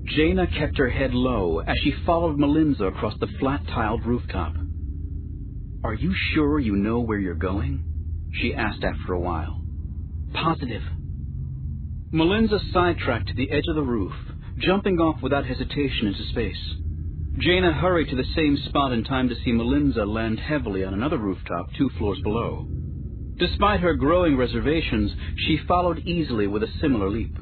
Jaina kept her head low as she followed Melinza across the flat-tiled rooftop. "Are you sure you know where you're going?" she asked after a while. "Positive." Melinza sidetracked to the edge of the roof, jumping off without hesitation into space. Jaina hurried to the same spot in time to see Melinza land heavily on another rooftop 2 floors below. Despite her growing reservations, she followed easily with a similar leap.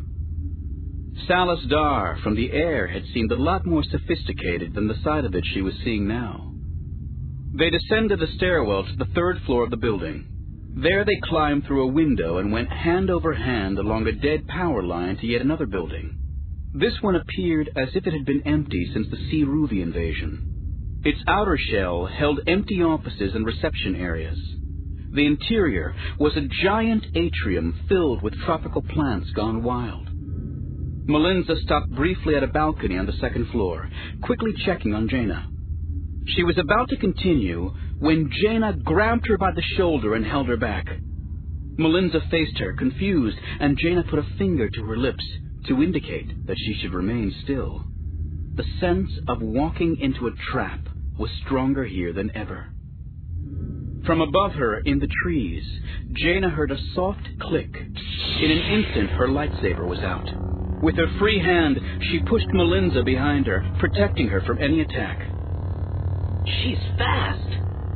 Salas Dar from the air had seemed a lot more sophisticated than the side of it she was seeing now. They descended the stairwell to the 3rd floor of the building. There they climbed through a window and went hand over hand along a dead power line to yet another building. This one appeared as if it had been empty since the Siruvi invasion. Its outer shell held empty offices and reception areas. The interior was a giant atrium filled with tropical plants gone wild. Melinza stopped briefly at a balcony on the 2nd floor, quickly checking on Jaina. She was about to continue when Jaina grabbed her by the shoulder and held her back. Melinza faced her, confused, and Jaina put a finger to her lips to indicate that she should remain still. The sense of walking into a trap was stronger here than ever. From above her, in the trees, Jaina heard a soft click. In an instant, her lightsaber was out. With her free hand, she pushed Melinza behind her, protecting her from any attack. "She's fast."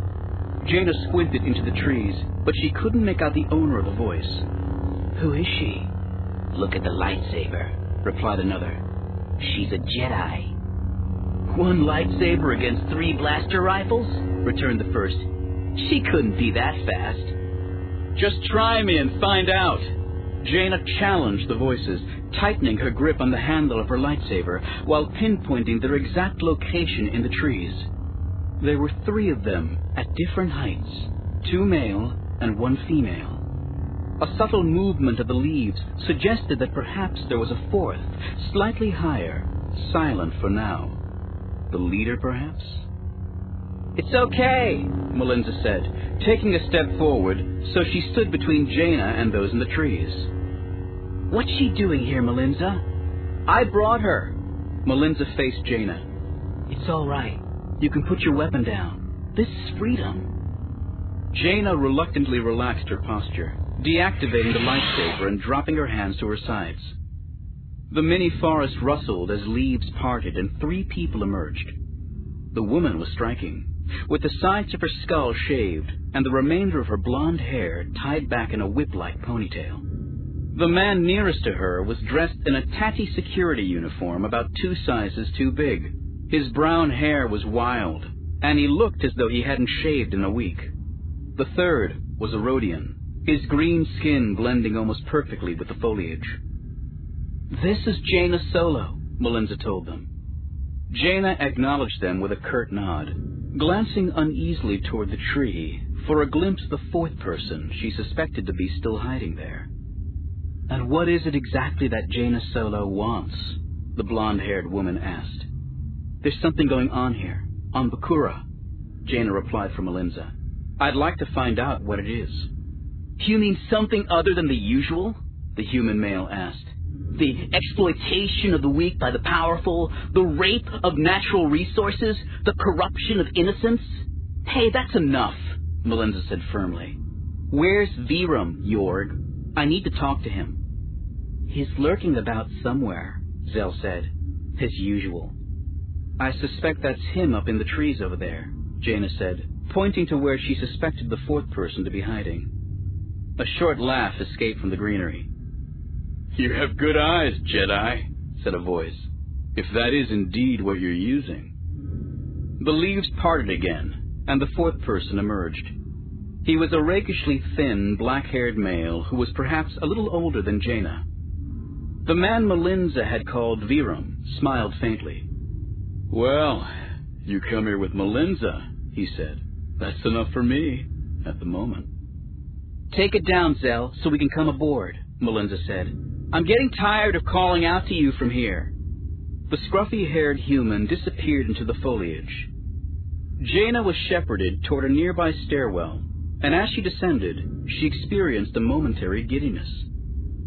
Jaina squinted into the trees, but she couldn't make out the owner of the voice. "Who is she?" "Look at the lightsaber," replied another. "She's a Jedi." "1 lightsaber against 3 blaster rifles?" returned the first. "She couldn't be that fast." "Just try me and find out." Jaina challenged the voices, tightening her grip on the handle of her lightsaber while pinpointing their exact location in the trees. There were 3 of them at different heights, 2 male and 1 female. A subtle movement of the leaves suggested that perhaps there was a 4th, slightly higher, silent for now. The leader, perhaps? "It's okay," Melinza said, taking a step forward so she stood between Jaina and those in the trees. "What's she doing here, Melinza?" "I brought her." Melinza faced Jaina. "It's all right. You can put your weapon down. This is freedom." Jaina reluctantly relaxed her posture, deactivating the lightsaber and dropping her hands to her sides. The mini forest rustled as leaves parted and 3 people emerged. The woman was striking, with the sides of her skull shaved and the remainder of her blonde hair tied back in a whip-like ponytail. The man nearest to her was dressed in a tatty security uniform about 2 sizes too big. His brown hair was wild, and he looked as though he hadn't shaved in a week. The third was a Rodian, his green skin blending almost perfectly with the foliage. "This is Jaina Solo," Melinza told them. Jaina acknowledged them with a curt nod, glancing uneasily toward the tree for a glimpse of the 4th person she suspected to be still hiding there. "And what is it exactly that Jaina Solo wants?" the blonde-haired woman asked. "There's something going on here, on Bakura," Jaina replied for Melinza. "I'd like to find out what it is." "You mean something other than the usual?" the human male asked. "The exploitation of the weak by the powerful, the rape of natural resources, the corruption of innocence?" "Hey, that's enough," Melinza said firmly. "Where's Viram, Yorg? I need to talk to him." "He's lurking about somewhere," Zell said, "as usual." "I suspect that's him up in the trees over there," Jaina said, pointing to where she suspected the 4th person to be hiding. A short laugh escaped from the greenery. "You have good eyes, Jedi," said a voice, "if that is indeed what you're using." The leaves parted again, and the 4th person emerged. He was a rakishly thin, black-haired male who was perhaps a little older than Jaina. The man Melinza had called Viram smiled faintly. "Well, you come here with Melinza," he said. "That's enough for me, at the moment." "Take it down, Zell, so we can come aboard," Melinza said. "I'm getting tired of calling out to you from here." The scruffy-haired human disappeared into the foliage. Jaina was shepherded toward a nearby stairwell, and as she descended, she experienced a momentary giddiness.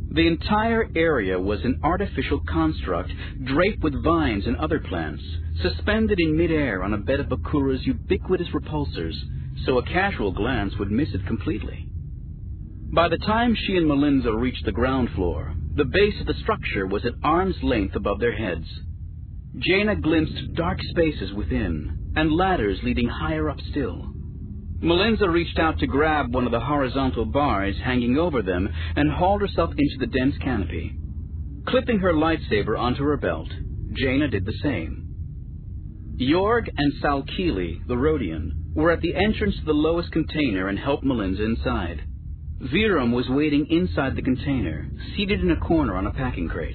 The entire area was an artificial construct draped with vines and other plants, suspended in midair on a bed of Bakura's ubiquitous repulsors, so a casual glance would miss it completely. By the time she and Melinza reached the ground floor, the base of the structure was at arm's length above their heads. Jaina glimpsed dark spaces within, and ladders leading higher up still. Melinza reached out to grab one of the horizontal bars hanging over them and hauled herself into the dense canopy. Clipping her lightsaber onto her belt, Jaina did the same. Yorg and Salkili, the Rhodian, were at the entrance to the lowest container and helped Melinza inside. Virum was waiting inside the container, seated in a corner on a packing crate.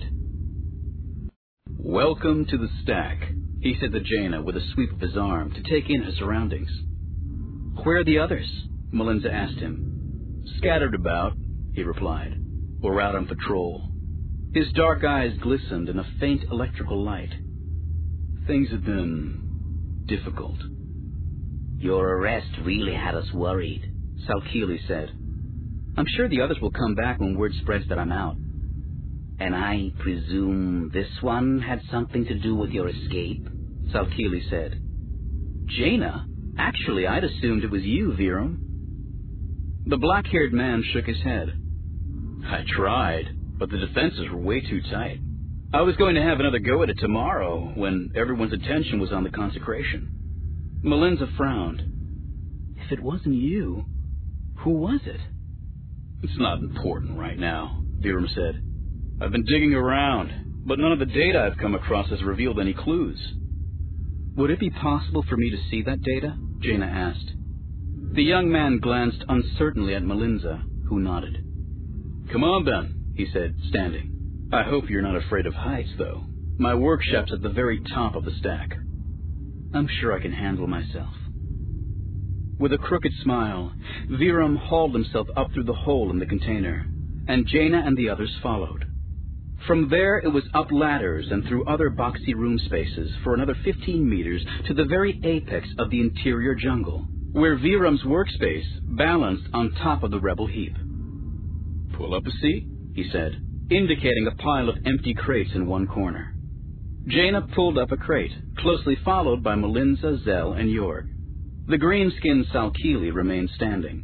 "Welcome to the stack," he said to Jaina with a sweep of his arm to take in her surroundings. "Where are the others?" Melinza asked him. "Scattered about," he replied. "We're out on patrol." His dark eyes glistened in a faint electrical light. "Things have been difficult." "Your arrest really had us worried," Salkili said. "I'm sure the others will come back when word spreads that I'm out." "And I presume this one had something to do with your escape?" Salkili said. "Jaina? Actually, I'd assumed it was you, Virum." The black-haired man shook his head. "I tried, but the defenses were way too tight. I was going to have another go at it tomorrow when everyone's attention was on the consecration." Melinza frowned. "If it wasn't you, who was it?" "It's not important right now," Virum said. "I've been digging around, but none of the data I've come across has revealed any clues." "Would it be possible for me to see that data?" Jaina asked. The young man glanced uncertainly at Melinza, who nodded. "Come on then," he said, standing. "I hope you're not afraid of heights, though. My workshop's at the very top of the stack." "I'm sure I can handle myself." With a crooked smile, Virum hauled himself up through the hole in the container, and Jaina and the others followed. From there it was up ladders and through other boxy room spaces for another 15 meters to the very apex of the interior jungle, where Virum's workspace balanced on top of the rebel heap. "Pull up a seat," he said, indicating a pile of empty crates in one corner. Jaina pulled up a crate, closely followed by Melinza, Zell, and Yorg. The green-skinned Salkili remained standing.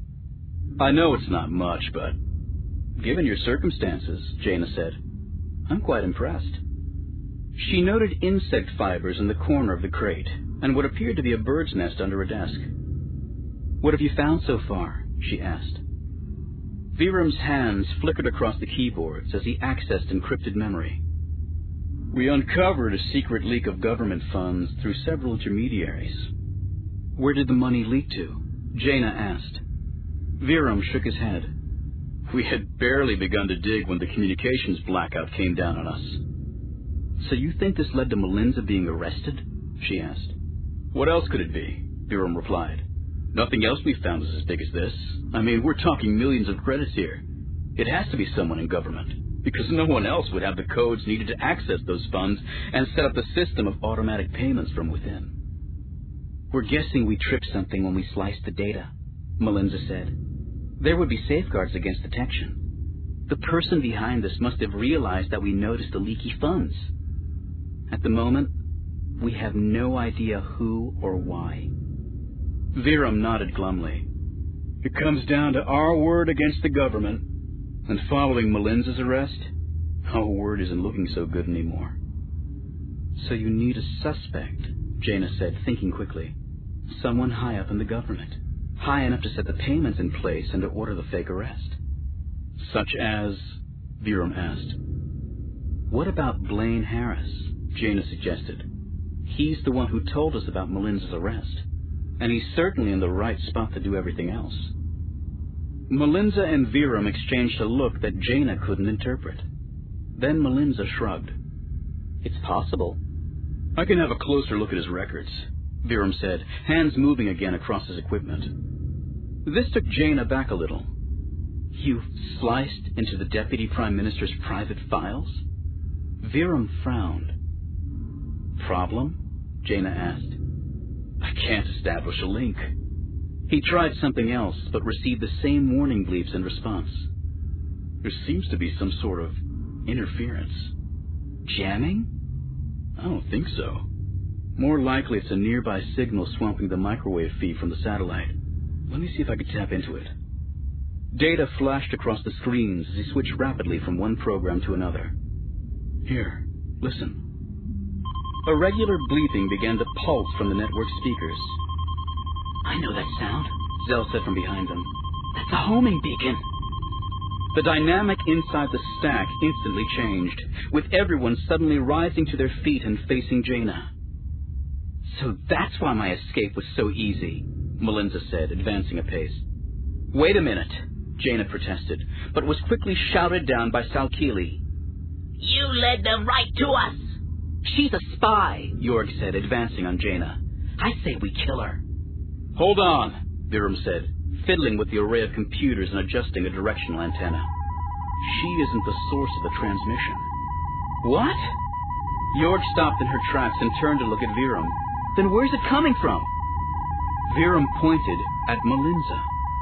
"I know it's not much, but given your circumstances," Jaina said, "I'm quite impressed." She noted insect fibers in the corner of the crate and what appeared to be a bird's nest under a desk. "What have you found so far?" she asked. Virum's hands flickered across the keyboards as he accessed encrypted memory. "We uncovered a secret leak of government funds through several intermediaries." "Where did the money leak to?" Jaina asked. Virum shook his head. "We had barely begun to dig when the communications blackout came down on us." "So you think this led to Melinza being arrested?" she asked. "What else could it be?" Virum replied. "Nothing else we found is as big as this. I mean, we're talking millions of credits here. It has to be someone in government, because no one else would have the codes needed to access those funds and set up the system of automatic payments from within." "We're guessing we tripped something when we sliced the data," Melinza said. "There would be safeguards against detection. The person behind this must have realized that we noticed the leaky funds. At the moment, we have no idea who or why." Virum nodded glumly. "It comes down to our word against the government, and following Melinza's arrest, our word isn't looking so good anymore." "So you need a suspect," Jaina said, thinking quickly. "Someone high up in the government. High enough to set the payments in place and to order the fake arrest." "Such as?" Virum asked. "What about Blaine Harris?" Jaina suggested. "He's the one who told us about Melinza's arrest, and he's certainly in the right spot to do everything else." Melinza and Virum exchanged a look that Jaina couldn't interpret. Then Melinza shrugged. "It's possible." "I can have a closer look at his records," Virum said, hands moving again across his equipment. This took Jaina back a little. "You've sliced into the Deputy Prime Minister's private files?" Virum frowned. "Problem?" Jaina asked. "I can't establish a link." He tried something else, but received the same warning bleeps in response. There seems to be some sort of interference. Jamming? I don't think so. More likely it's a nearby signal swamping the microwave feed from the satellite. Let me see if I can tap into it. Data flashed across the screens as he switched rapidly from one program to another. Here, listen. A regular bleeping began to pulse from the network speakers. I know that sound, Zell said from behind them. That's a homing beacon. The dynamic inside the stack instantly changed, with everyone suddenly rising to their feet and facing Jaina. So that's why my escape was so easy, Melinza said, advancing a pace. Wait a minute, Jaina protested, but was quickly shouted down by Salkili. You led them right to us. She's a spy, Jorg said, advancing on Jaina. I say we kill her. Hold on, Virum said, fiddling with the array of computers and adjusting a directional antenna. She isn't the source of the transmission. What? Jorg stopped in her tracks and turned to look at Virum. Then where's it coming from? Virum pointed at Melinza.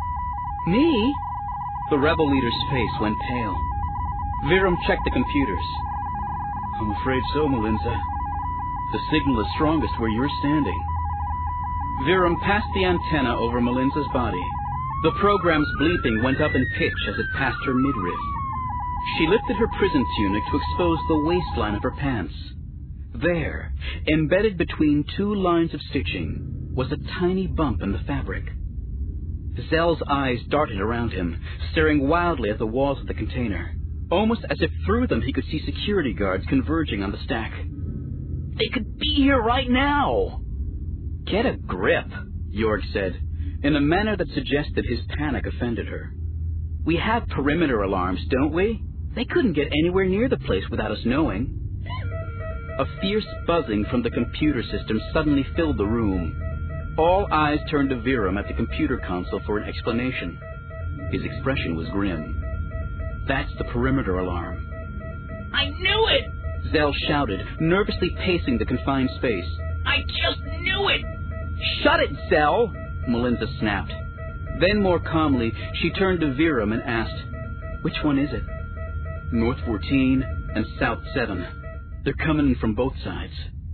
Me? The rebel leader's face went pale. Virum checked the computers. I'm afraid so, Melinza. The signal is strongest where you're standing. Virum passed the antenna over Melinza's body. The program's bleeping went up in pitch as it passed her midriff. She lifted her prison tunic to expose the waistline of her pants. There, embedded between two lines of stitching, was a tiny bump in the fabric. Zell's eyes darted around him, staring wildly at the walls of the container. Almost as if through them he could see security guards converging on the stack. They could be here right now! Get a grip, Jorg said, in a manner that suggested his panic offended her. We have perimeter alarms, don't we? They couldn't get anywhere near the place without us knowing. A fierce buzzing from the computer system suddenly filled the room. All eyes turned to Virum at the computer console for an explanation. His expression was grim. That's the perimeter alarm. I knew it! Zell shouted, nervously pacing the confined space. I just knew it! Shut it, Zell! Melinza snapped. Then more calmly, she turned to Virum and asked, Which one is it? North 14 and South 7. They're coming in from both sides.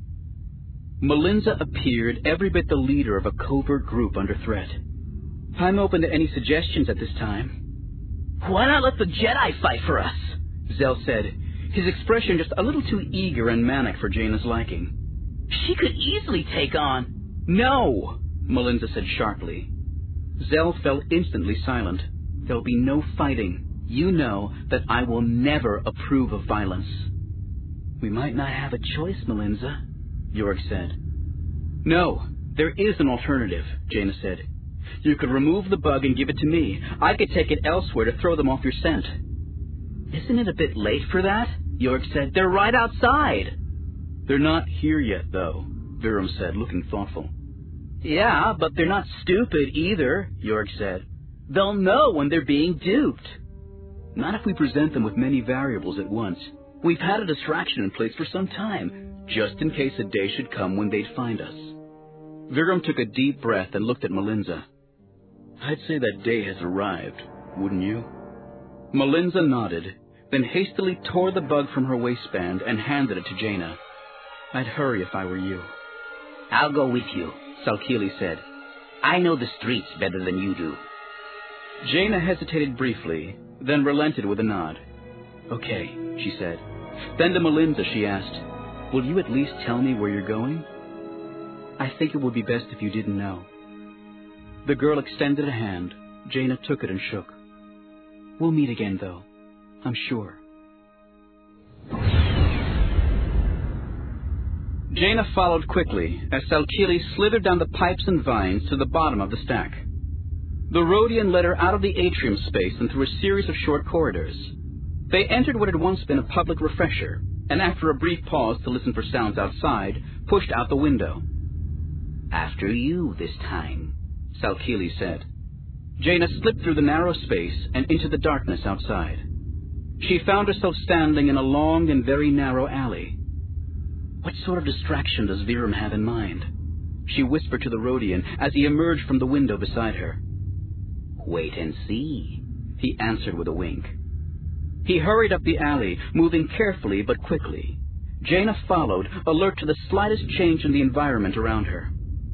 Melinza appeared every bit the leader of a covert group under threat. I'm open to any suggestions at this time. Why not let the Jedi fight for us? Zell said, his expression just a little too eager and manic for Jaina's liking. She could easily take on... No, Melinza said sharply. Zell fell instantly silent. There'll be no fighting. You know that I will never approve of violence. We might not have a choice, Melinza, Jorg said. No, there is an alternative, Jaina said. You could remove the bug and give it to me. I could take it elsewhere to throw them off your scent. Isn't it a bit late for that? Jorg said. They're right outside. They're not here yet, though, Virum said, looking thoughtful. Yeah, but they're not stupid either, Jorg said. They'll know when they're being duped. Not if we present them with many variables at once. We've had a distraction in place for some time, just in case a day should come when they'd find us. Virum took a deep breath and looked at Melinza. I'd say that day has arrived, wouldn't you? Melinza nodded, then hastily tore the bug from her waistband and handed it to Jaina. I'd hurry if I were you. I'll go with you, Salkili said. I know the streets better than you do. Jaina hesitated briefly, then relented with a nod. Okay, she said. Then to Melinza she asked, will you at least tell me where you're going? I think it would be best if you didn't know. The girl extended a hand. Jaina took it and shook. We'll meet again, though, I'm sure. Jaina followed quickly as Salkili slithered down the pipes and vines to the bottom of the stack. The Rhodian led her out of the atrium space and through a series of short corridors. They entered what had once been a public refresher, and after a brief pause to listen for sounds outside, pushed out the window. After you this time, Salkili said. Jaina slipped through the narrow space and into the darkness outside. She found herself standing in a long and very narrow alley. What sort of distraction does Virum have in mind? She whispered to the Rhodian as he emerged from the window beside her. Wait and see, he answered with a wink. He hurried up the alley, moving carefully but quickly. Jaina followed, alert to the slightest change in the environment around her.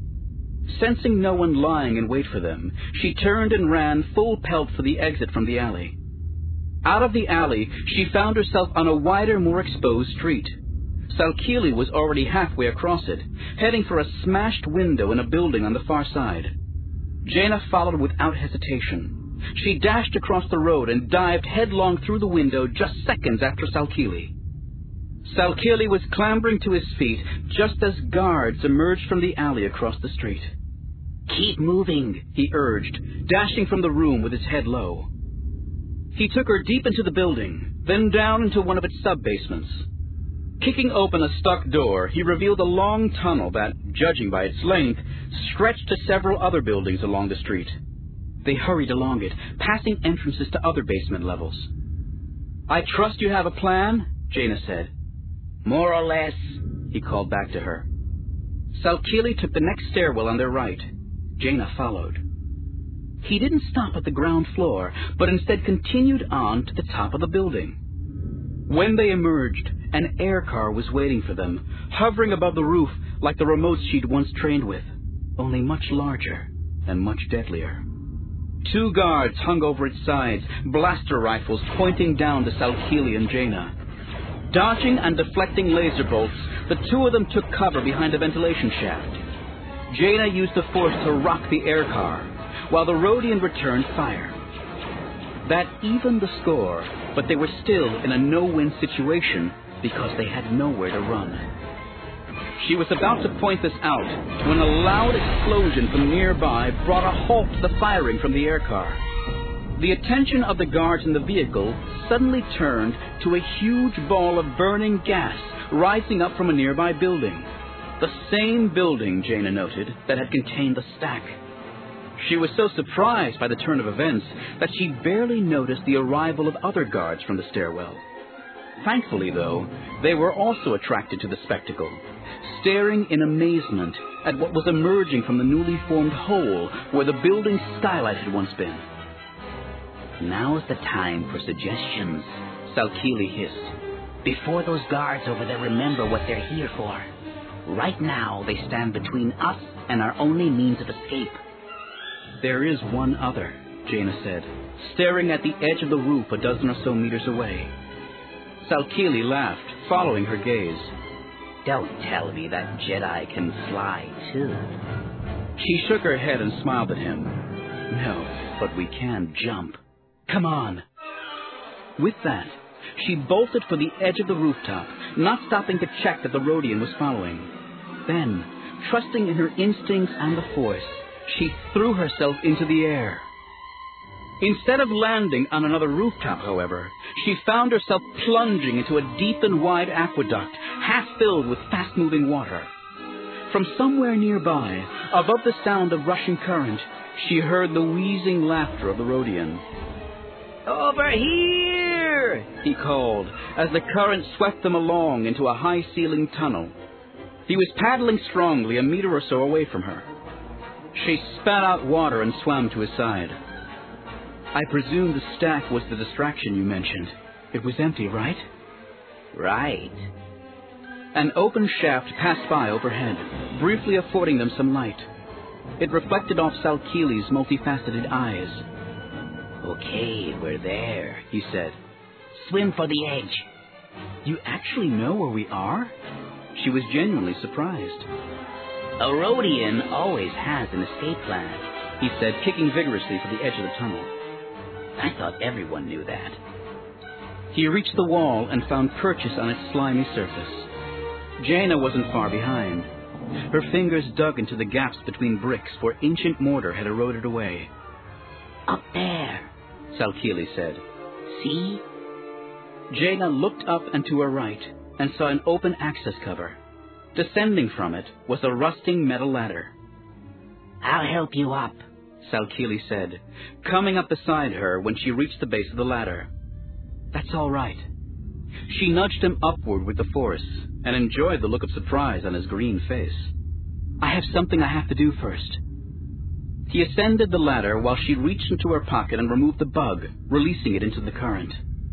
Sensing no one lying in wait for them, she turned and ran full pelt for the exit from the alley. Out of the alley, she found herself on a wider, more exposed street. Salkili was already halfway across it, heading for a smashed window in a building on the far side. Jaina followed without hesitation. She dashed across the road and dived headlong through the window just seconds after Salkili. Salkili was clambering to his feet just as guards emerged from the alley across the street. "Keep moving," he urged, dashing from the room with his head low. He took her deep into the building, then down into one of its sub-basements. Kicking open a stuck door, he revealed a long tunnel that, judging by its length, stretched to several other buildings along the street. They hurried along it, passing entrances to other basement levels. "I trust you have a plan?" Jaina said. "More or less," he called back to her. Salkili took the next stairwell on their right. Jaina followed. He didn't stop at the ground floor, but instead continued on to the top of the building. When they emerged, an air car was waiting for them, hovering above the roof like the remotes she'd once trained with, only much larger and much deadlier. 2 guards hung over its sides, blaster rifles pointing down to Salkili and Jaina. Dodging and deflecting laser bolts, the 2 of them took cover behind a ventilation shaft. Jaina used the force to rock the air car, while the Rhodian returned fire. That evened the score, but they were still in a no-win situation because they had nowhere to run. She was about to point this out when a loud explosion from nearby brought a halt to the firing from the air car. The attention of the guards in the vehicle suddenly turned to a huge ball of burning gas rising up from a nearby building. The same building, Jaina noted, that had contained the stack. She was so surprised by the turn of events that she barely noticed the arrival of other guards from the stairwell. Thankfully, though, they were also attracted to the spectacle, staring in amazement at what was emerging from the newly formed hole where the building's skylight had once been. "Now's the time for suggestions," Salkili hissed. "Before those guards over there remember what they're here for. Right now, they stand between us and our only means of escape." "There is one other," Jaina said, staring at the edge of the roof a dozen or so meters away. Salkili laughed, following her gaze. "Don't tell me that Jedi can fly, too." She shook her head and smiled at him. "No, but we can jump. Come on." With that, she bolted for the edge of the rooftop, not stopping to check that the Rhodian was following. Then, trusting in her instincts and the Force, she threw herself into the air. Instead of landing on another rooftop, however, she found herself plunging into a deep and wide aqueduct, half filled with fast-moving water. From somewhere nearby, above the sound of rushing current, she heard the wheezing laughter of the Rhodian. "Over here!" he called, as the current swept them along into a high-ceilinged tunnel. He was paddling strongly a meter or so away from her. She spat out water and swam to his side. "I presume the stack was the distraction you mentioned. It was empty, right?" "Right." An open shaft passed by overhead, briefly affording them some light. It reflected off Salkili's multifaceted eyes. "Okay, we're there," he said. "Swim for the edge." "You actually know where we are?" She was genuinely surprised. "A Rhodian always has an escape plan," he said, kicking vigorously for the edge of the tunnel. "I thought everyone knew that." He reached the wall and found purchase on its slimy surface. Jaina wasn't far behind. Her fingers dug into the gaps between bricks where ancient mortar had eroded away. "Up there," Salkili said. "See?" Jaina looked up and to her right and saw an open access cover. Descending from it was a rusting metal ladder. "I'll help you up," Salkili said, coming up beside her when she reached the base of the ladder. "That's all right." She nudged him upward with the Force and enjoyed the look of surprise on his green face. "I have something I have to do first." He ascended the ladder while she reached into her pocket and removed the bug, releasing it into the current.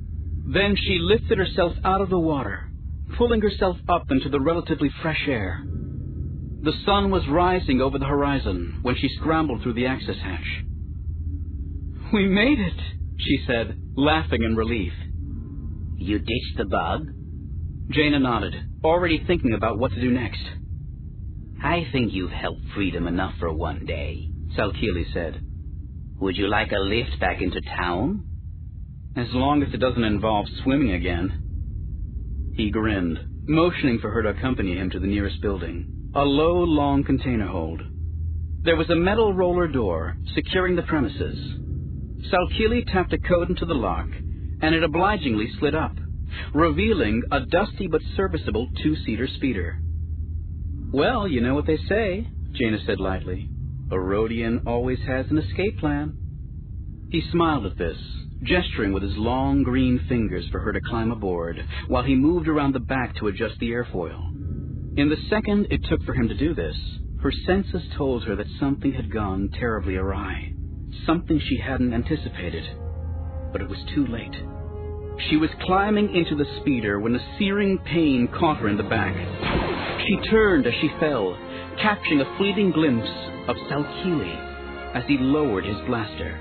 Then she lifted herself out of the water, pulling herself up into the relatively fresh air. The sun was rising over the horizon when she scrambled through the access hatch. "We made it," she said, laughing in relief. "You ditched the bug?" Jaina nodded, already thinking about what to do next. "I think you've helped freedom enough for one day," Salkili said. "Would you like a lift back into town?" "As long as it doesn't involve swimming again." He grinned, motioning for her to accompany him to the nearest building, a low, long container hold. There was a metal roller door securing the premises. Salkili tapped a code into the lock, and it obligingly slid up, revealing a dusty but serviceable two-seater speeder. "Well, you know what they say," Jaina said lightly. "A Rhodian always has an escape plan." He smiled at this, gesturing with his long green fingers for her to climb aboard, while he moved around the back to adjust the airfoil. In the second it took for him to do this, her senses told her that something had gone terribly awry, something she hadn't anticipated. But it was too late. She was climbing into the speeder when a searing pain caught her in the back. She turned as she fell, catching a fleeting glimpse of Salkili as he lowered his blaster.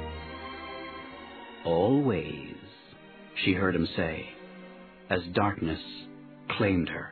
"Always," she heard him say, as darkness claimed her.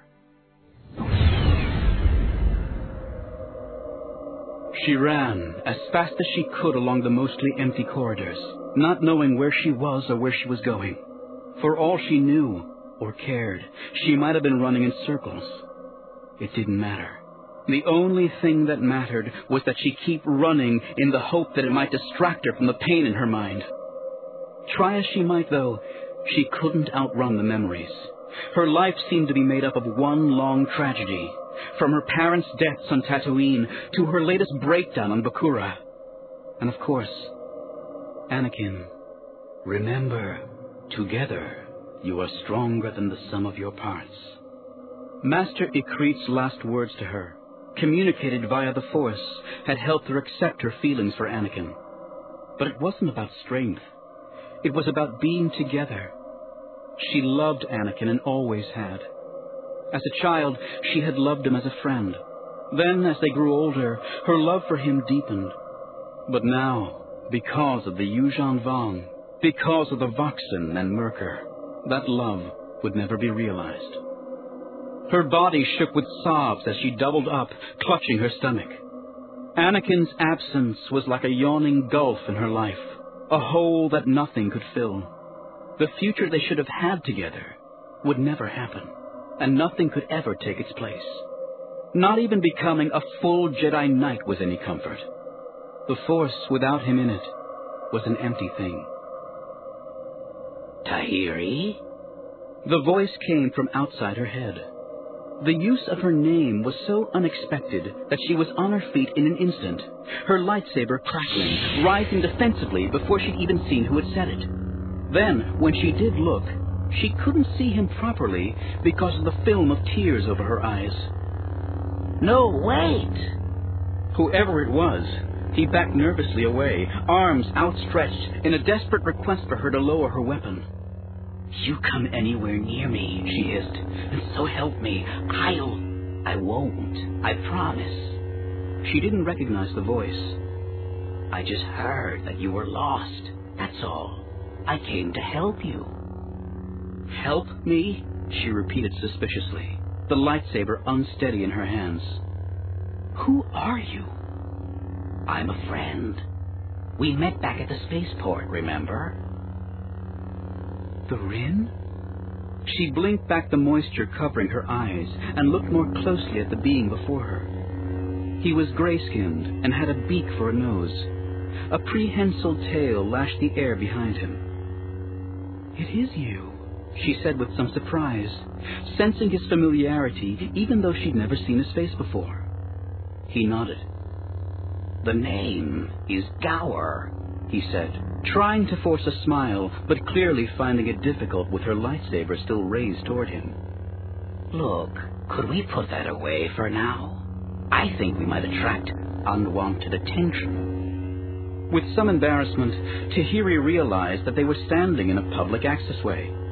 She ran as fast as she could along the mostly empty corridors, not knowing where she was or where she was going. For all she knew or cared, she might have been running in circles. It didn't matter. The only thing that mattered was that she keep running in the hope that it might distract her from the pain in her mind. Try as she might, though, she couldn't outrun the memories. Her life seemed to be made up of one long tragedy, from her parents' deaths on Tatooine to her latest breakdown on Bakura. And of course, Anakin, remember, together you are stronger than the sum of your parts. Master Ikrit's last words to her, communicated via the Force, had helped her accept her feelings for Anakin. But it wasn't about strength. It was about being together. She loved Anakin and always had. As a child, she had loved him as a friend. Then, as they grew older, her love for him deepened. But now, because of the Yuuzhan Vong, because of the Voxen and Myrkr, that love would never be realized. Her body shook with sobs as she doubled up, clutching her stomach. Anakin's absence was like a yawning gulf in her life, a hole that nothing could fill. The future they should have had together would never happen, and nothing could ever take its place. Not even becoming a full Jedi Knight was any comfort. The Force, without him in it, was an empty thing. "Tahiri?" The voice came from outside her head. The use of her name was so unexpected that she was on her feet in an instant, her lightsaber crackling, rising defensively before she'd even seen who had said it. Then, when she did look, she couldn't see him properly because of the film of tears over her eyes. "No, wait!" Whoever it was, he backed nervously away, arms outstretched in a desperate request for her to lower her weapon. "You come anywhere near me," she hissed, "and so help me, I won't, I promise." She didn't recognize the voice. "I just heard that you were lost, that's all. I came to help you." "Help me?" she repeated suspiciously, the lightsaber unsteady in her hands. "Who are you?" "I'm a friend. We met back at the spaceport, remember?" "The Rin?" She blinked back the moisture covering her eyes and looked more closely at the being before her. He was gray-skinned and had a beak for a nose. A prehensile tail lashed the air behind him. "It is you," she said with some surprise, sensing his familiarity even though she'd never seen his face before. He nodded. "The name is Gower," he said, trying to force a smile, but clearly finding it difficult with her lightsaber still raised toward him. "Look, could we put that away for now? I think we might attract unwanted attention." With some embarrassment, Tahiri realized that they were standing in a public accessway.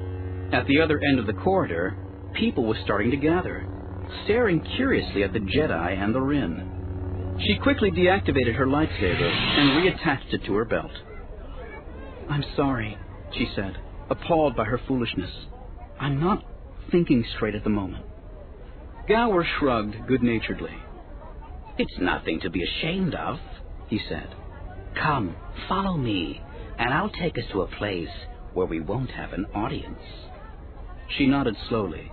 At the other end of the corridor, people were starting to gather, staring curiously at the Jedi and the Rin. She quickly deactivated her lightsaber and reattached it to her belt. "I'm sorry," she said, appalled by her foolishness. "I'm not thinking straight at the moment." Gower shrugged good-naturedly. "It's nothing to be ashamed of," he said. "Come, follow me, and I'll take us to a place where we won't have an audience." She nodded slowly.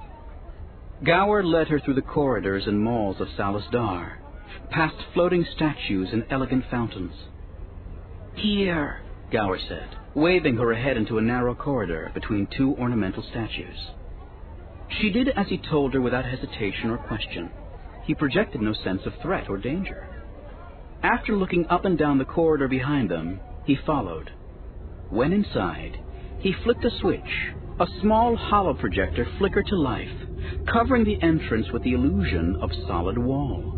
Gower led her through the corridors and malls of Salas Dar, past floating statues and elegant fountains. "Here," Gower said, waving her ahead into a narrow corridor between two ornamental statues. She did as he told her without hesitation or question. He projected no sense of threat or danger. After looking up and down the corridor behind them, he followed. When inside, he flicked a switch. A small hollow projector flickered to life, covering the entrance with the illusion of solid wall.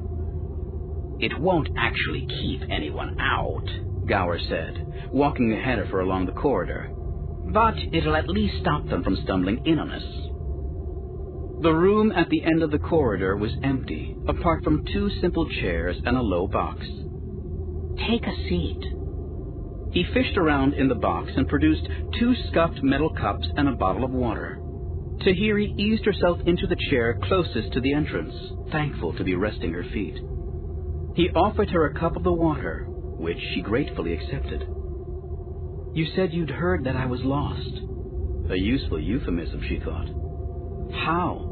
"It won't actually keep anyone out," Gower said, walking ahead of her along the corridor. "But it'll at least stop them from stumbling in on us." The room at the end of the corridor was empty, apart from two simple chairs and a low box. "Take a seat." He fished around in the box and produced two scuffed metal cups and a bottle of water. Tahiri eased herself into the chair closest to the entrance, thankful to be resting her feet. He offered her a cup of the water, which she gratefully accepted. "You said you'd heard that I was lost." A useful euphemism, she thought. "How?"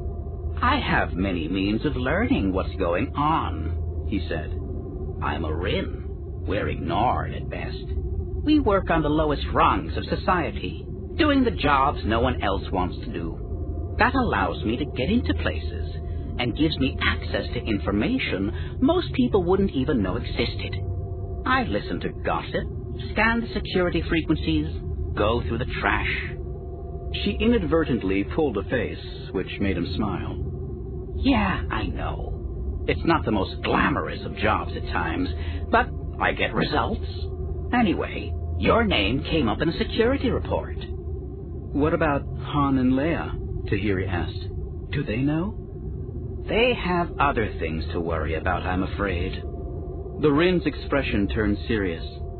"I have many means of learning what's going on," he said. "I'm a Rin. We're ignored at best. We work on the lowest rungs of society, doing the jobs no one else wants to do. That allows me to get into places and gives me access to information most people wouldn't even know existed. I listen to gossip, scan the security frequencies, go through the trash." She inadvertently pulled a face, which made him smile. "Yeah, I know. It's not the most glamorous of jobs at times, but I get results. Anyway, your name came up in a security report." "What about Han and Leia?" Tahiri asked. "Do they know?" "They have other things to worry about, I'm afraid." The Rin's expression turned serious.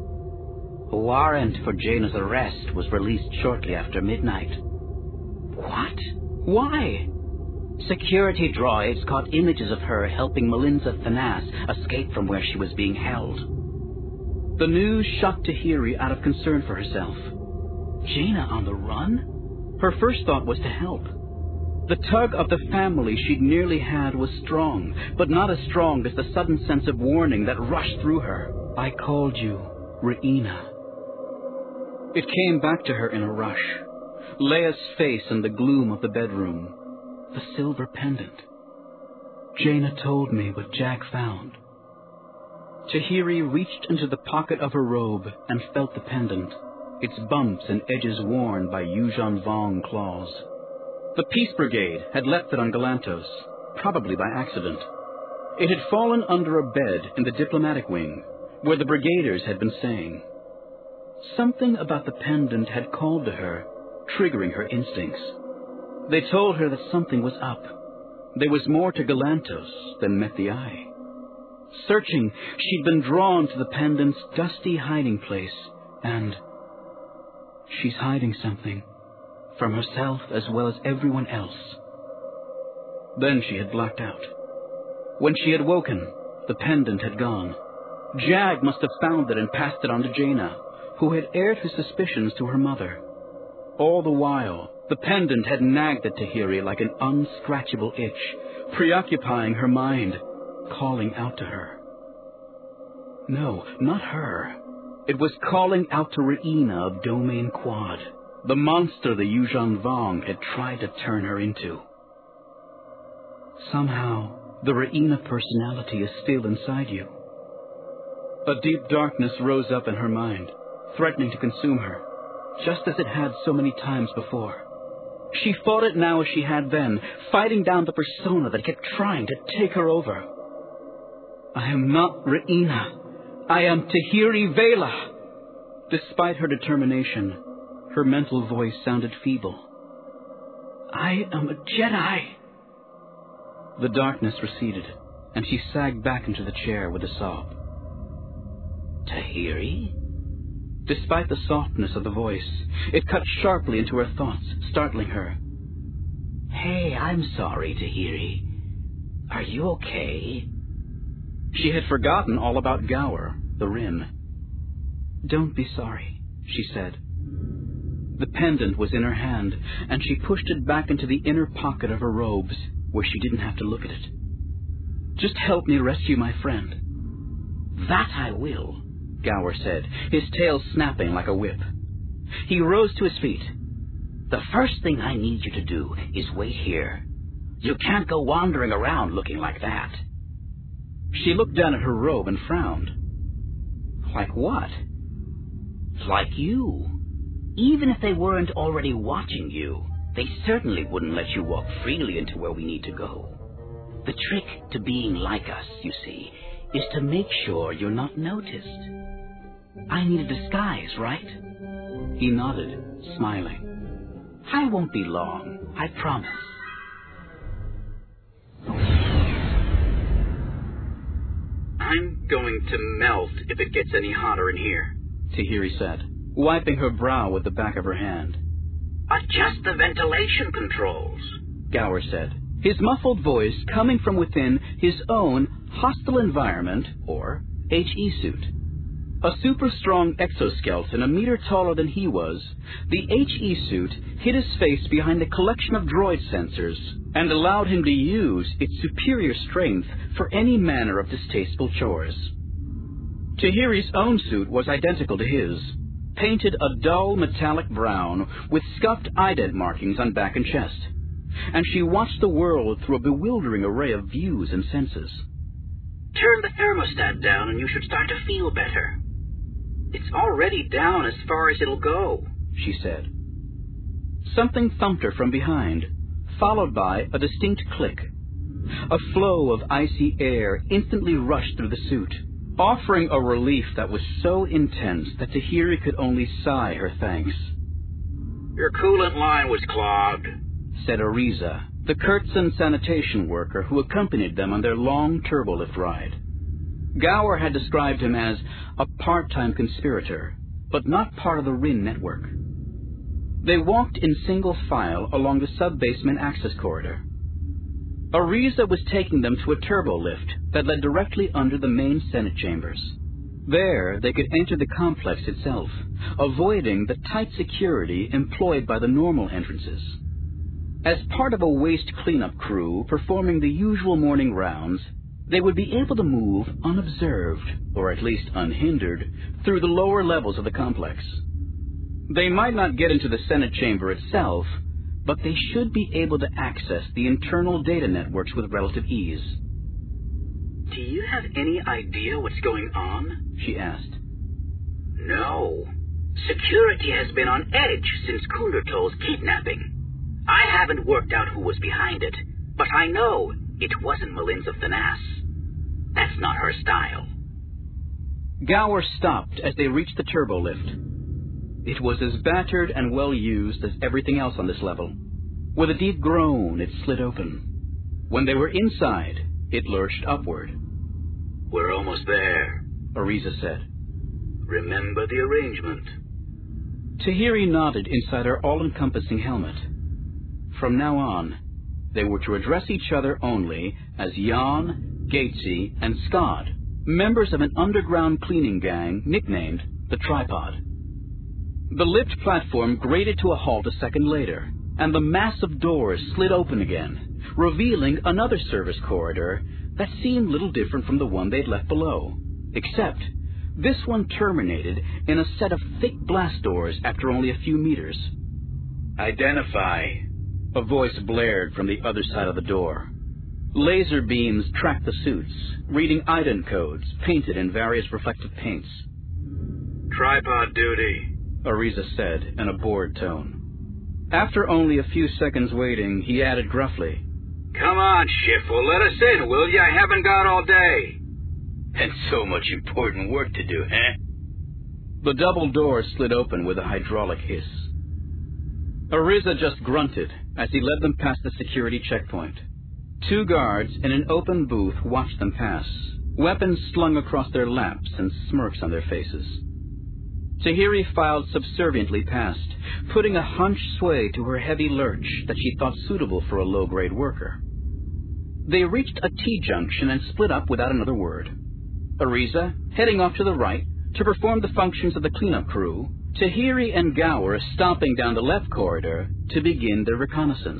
"A warrant for Jaina's arrest was released shortly after midnight." "What? Why?" "Security droids caught images of her helping Melinza Thanas escape from where she was being held." The news shocked Tahiri out of concern for herself. Jaina on the run? Her first thought was to help. The tug of the family she'd nearly had was strong, but not as strong as the sudden sense of warning that rushed through her. "I called you, Reina." It came back to her in a rush. Leia's face in the gloom of the bedroom. The silver pendant. Jaina told me what Jack found. Tahiri reached into the pocket of her robe and felt the pendant, its bumps and edges worn by Yuuzhan Vong claws. The Peace Brigade had left it on Galantos, probably by accident. It had fallen under a bed in the diplomatic wing, where the brigaders had been staying. Something about the pendant had called to her, triggering her instincts. They told her that something was up. There was more to Galantos than met the eye. Searching, she'd been drawn to the pendant's dusty hiding place, and she's hiding something, from herself as well as everyone else. Then she had blacked out. When she had woken, the pendant had gone. Jag must have found it and passed it on to Jaina, who had aired her suspicions to her mother. All the while, the pendant had nagged at Tahiri like an unscratchable itch, preoccupying her mind, calling out to her. No, not her. It was calling out to Reina of Domain Quad, the monster the Yuuzhan Vong had tried to turn her into. Somehow, the Reina personality is still inside you. A deep darkness rose up in her mind, threatening to consume her, just as it had so many times before. She fought it now as she had then, fighting down the persona that kept trying to take her over. I am not Reina. I am Tahiri Vela. Despite her determination, her mental voice sounded feeble, I am a Jedi. The darkness receded, and she sagged back into the chair with a sob. Tahiri? Despite the softness of the voice, it cut sharply into her thoughts, startling her. Hey, I'm sorry, Tahiri. Are you okay? She had forgotten all about Gower, the Rim. Don't be sorry, she said. The pendant was in her hand, and she pushed it back into the inner pocket of her robes, where she didn't have to look at it. Just help me rescue my friend. That I will, Gower said, his tail snapping like a whip. He rose to his feet. The first thing I need you to do is wait here. You can't go wandering around looking like that. She looked down at her robe and frowned. Like what? Like you. Even if they weren't already watching you, they certainly wouldn't let you walk freely into where we need to go. The trick to being like us, you see, is to make sure you're not noticed. I need a disguise, right? He nodded, smiling. I won't be long, I promise. I'm going to melt if it gets any hotter in here, Tahiri said, wiping her brow with the back of her hand. Adjust the ventilation controls, Gower said, his muffled voice coming from within his own hostile environment, or HE suit. A super-strong exoskeleton a meter taller than he was, the HE suit hid his face behind a collection of droid sensors and allowed him to use its superior strength for any manner of distasteful chores. Tahiri's own suit was identical to his, painted a dull metallic brown with scuffed ident markings on back and chest, and she watched the world through a bewildering array of views and senses. Turn the thermostat down and you should start to feel better. It's already down as far as it'll go, she said. Something thumped her from behind, followed by a distinct click. A flow of icy air instantly rushed through the suit, offering a relief that was so intense that Tahiri could only sigh her thanks. Your coolant line was clogged, said Ariza, the Kurtzon sanitation worker who accompanied them on their long turbolift ride. Gower had described him as a part-time conspirator, but not part of the Rin network. They walked in single file along the sub-basement access corridor. Ariza was taking them to a turbolift that led directly under the main Senate chambers. There, they could enter the complex itself, avoiding the tight security employed by the normal entrances. As part of a waste cleanup crew performing the usual morning rounds, they would be able to move unobserved, or at least unhindered, through the lower levels of the complex. They might not get into the Senate chamber itself, but they should be able to access the internal data networks with relative ease. Do you have any idea what's going on? She asked. No. Security has been on edge since Kunderto's kidnapping. I haven't worked out who was behind it, but I know it wasn't Melinza Thanas. That's not her style. Gower stopped as they reached the turbolift. It was as battered and well-used as everything else on this level. With a deep groan, it slid open. When they were inside, it lurched upward. We're almost there, Ariza said. Remember the arrangement. Tahiri nodded inside her all-encompassing helmet. From now on, they were to address each other only as Jan, Gatesy, and Scott, members of an underground cleaning gang nicknamed the Tripod. The lift platform grated to a halt a second later, and the massive doors slid open again, revealing another service corridor that seemed little different from the one they'd left below, except this one terminated in a set of thick blast doors after only a few meters. Identify, a voice blared from the other side of the door. Laser beams tracked the suits, reading ident codes painted in various reflective paints. Tripod duty, Ariza said in a bored tone. After only a few seconds waiting, he added gruffly, Come on, Schiffel, let us in, will you? I haven't got all day. And so much important work to do, huh? The double door slid open with a hydraulic hiss. Ariza just grunted as he led them past the security checkpoint. 2 guards in an open booth watched them pass, weapons slung across their laps and smirks on their faces. Tahiri filed subserviently past, putting a hunched sway to her heavy lurch that she thought suitable for a low-grade worker. They reached a T-junction and split up without another word. Ariza, heading off to the right to perform the functions of the cleanup crew, Tahiri and Gower stomping down the left corridor to begin their reconnaissance.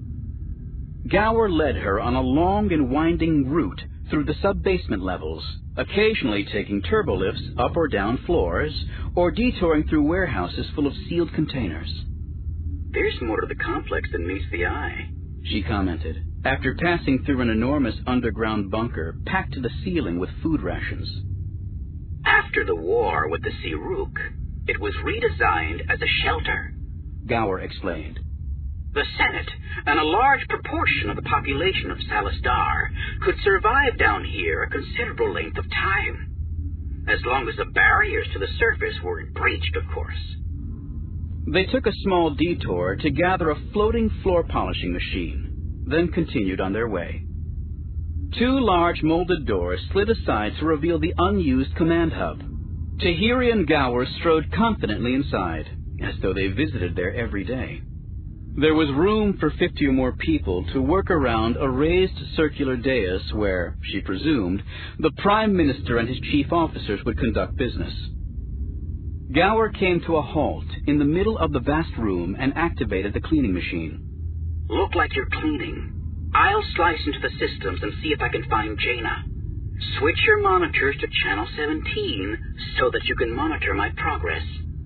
Gower led her on a long and winding route through the sub-basement levels, occasionally taking turbolifts up or down floors, or detouring through warehouses full of sealed containers. "There's more to the complex than meets the eye," she commented, after passing through an enormous underground bunker packed to the ceiling with food rations. "After the war with the Siruk, it was redesigned as a shelter," Gower explained. "The Senate and a large proportion of the population of Salasdar could survive down here a considerable length of time. As long as the barriers to the surface weren't breached, of course." They took a small detour to gather a floating floor polishing machine, then continued on their way. 2 large molded doors slid aside to reveal the unused command hub. Tahiri and Gower strode confidently inside, as though they visited there every day. There was room for 50 or more people to work around a raised circular dais where, she presumed, the Prime Minister and his chief officers would conduct business. Gower came to a halt in the middle of the vast room and activated the cleaning machine. "Look like you're cleaning. I'll slice into the systems and see if I can find Jaina. Switch your monitors to channel 17 so that you can monitor my progress."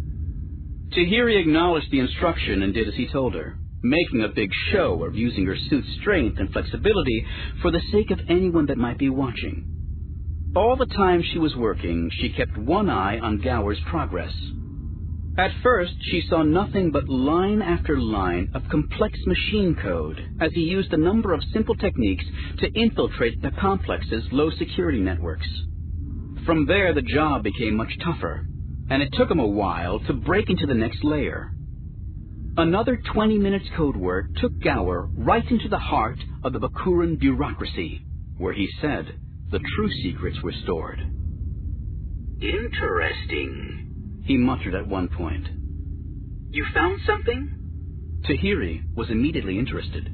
Tahiri acknowledged the instruction and did as he told her, making a big show of using her suit's strength and flexibility for the sake of anyone that might be watching. All the time she was working, she kept one eye on Gower's progress. At first, she saw nothing but line after line of complex machine code as he used a number of simple techniques to infiltrate the complex's low-security networks. From there, the job became much tougher, and it took him a while to break into the next layer. Another 20 minutes code work took Gower right into the heart of the Bakuran bureaucracy, where he said the true secrets were stored. "Interesting," he muttered at one point. "You found something?" Tahiri was immediately interested.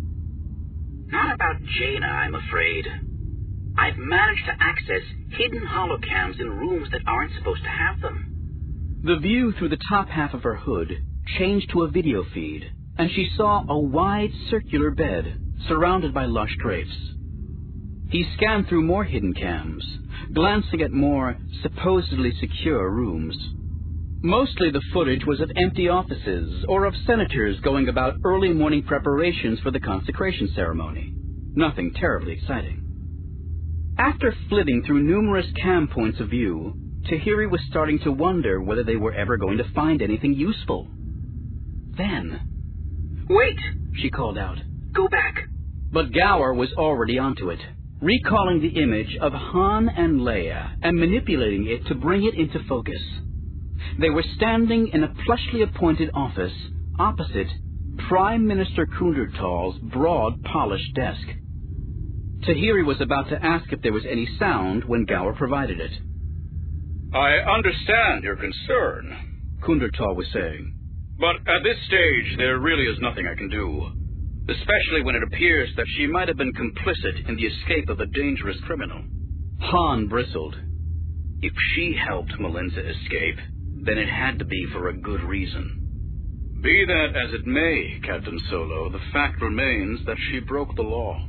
"Not about Jaina, I'm afraid. I've managed to access hidden holocams in rooms that aren't supposed to have them." The view through the top half of her hood changed to a video feed, and she saw a wide circular bed surrounded by lush drapes. He scanned through more hidden cams, glancing at more supposedly secure rooms. Mostly the footage was of empty offices or of senators going about early morning preparations for the consecration ceremony. Nothing terribly exciting. After flitting through numerous cam points of view, Tahiri was starting to wonder whether they were ever going to find anything useful. Then, "Wait," she called out. "Go back." But Gower was already onto it, recalling the image of Han and Leia and manipulating it to bring it into focus. They were standing in a plushly appointed office opposite Prime Minister Kundertal's broad, polished desk. Tahiri was about to ask if there was any sound when Gower provided it. "I understand your concern," Kundertal was saying. "but at this stage there really is nothing I can do, especially when it appears that she might have been complicit in the escape of a dangerous criminal." Han bristled. "If she helped Melinza escape, then it had to be for a good reason." "Be that as it may, Captain Solo, the fact remains that she broke the law."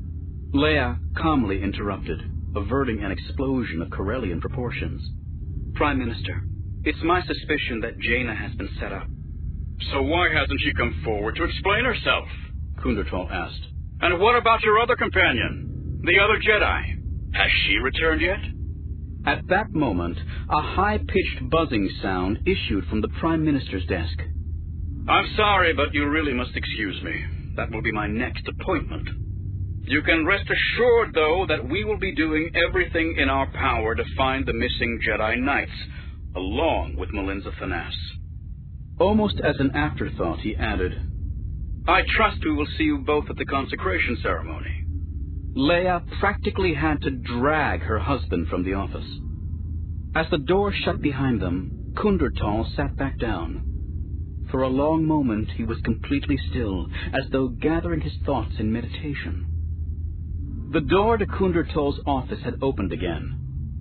Leia calmly interrupted, averting an explosion of Corellian proportions. "Prime Minister, it's my suspicion that Jaina has been set up." "So why hasn't she come forward to explain herself?" Kundertal asked. "And what about your other companion, the other Jedi? Has she returned yet?" At that moment, a high-pitched buzzing sound issued from the Prime Minister's desk. "I'm sorry, but you really must excuse me. That will be my next appointment. You can rest assured, though, that we will be doing everything in our power to find the missing Jedi Knights, along with Melinza Thanas." Almost as an afterthought, he added, I trust we will see you both at the consecration ceremony. Leia practically had to drag her husband from the office. As the door shut behind them, Kundertal sat back down. For a long moment he was completely still, as though gathering his thoughts in meditation. The door to Kundertal's office had opened again.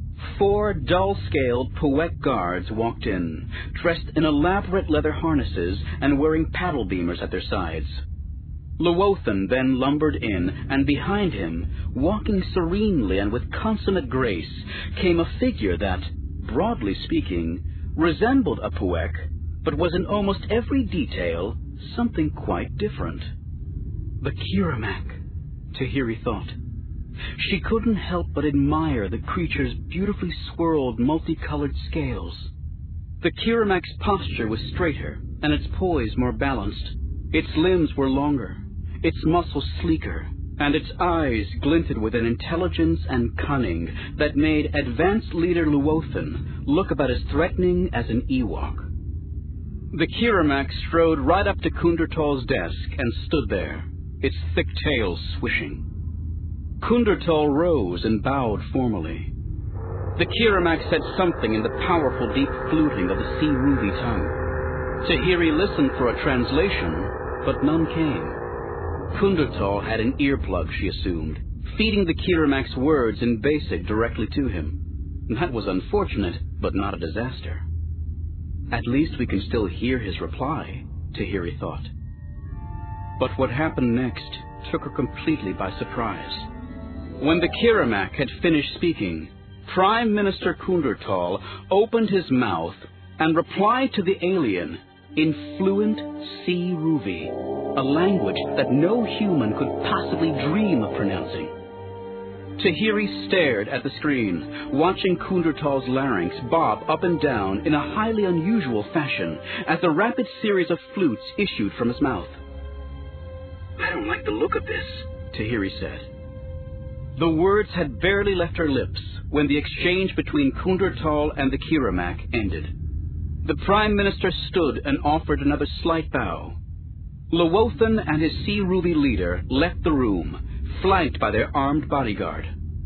4 dull-scaled Puek guards walked in, dressed in elaborate leather harnesses and wearing paddle beamers at their sides. Lewothan then lumbered in, and behind him, walking serenely and with consummate grace, came a figure that, broadly speaking, resembled a Puek, but was in almost every detail something quite different. The Kiramak, Tahiri thought. She couldn't help but admire the creature's beautifully swirled, multicolored scales. The Kiramak's posture was straighter, and its poise more balanced. Its limbs were longer, its muscles sleeker, and its eyes glinted with an intelligence and cunning that made advanced leader Lewothan look about as threatening as an Ewok. The Kiramak strode right up to Kundertal's desk and stood there, its thick tail swishing. Kundertal rose and bowed formally. The Kiramak said something in the powerful, deep fluting of the Si-Ruvi tongue. Tahiri listened for a translation, but none came. Kundertal had an earplug, she assumed, feeding the Kiramak's words in Basic directly to him. That was unfortunate, but not a disaster. At least we can still hear his reply, Tahiri thought. But what happened next took her completely by surprise. When the Kiramak had finished speaking, Prime Minister Kundertal opened his mouth and replied to the alien in fluent Si-Ruvi, a language that no human could possibly dream of pronouncing. Tahiri stared at the screen, watching Kundertal's larynx bob up and down in a highly unusual fashion as a rapid series of flutes issued from his mouth. I don't like the look of this, Tahiri said. The words had barely left her lips when the exchange between Kundertal and the Kiramak ended. The Prime Minister stood and offered another slight bow. Lewothan and his Si-Ruvi leader left the room, flanked by their armed bodyguard.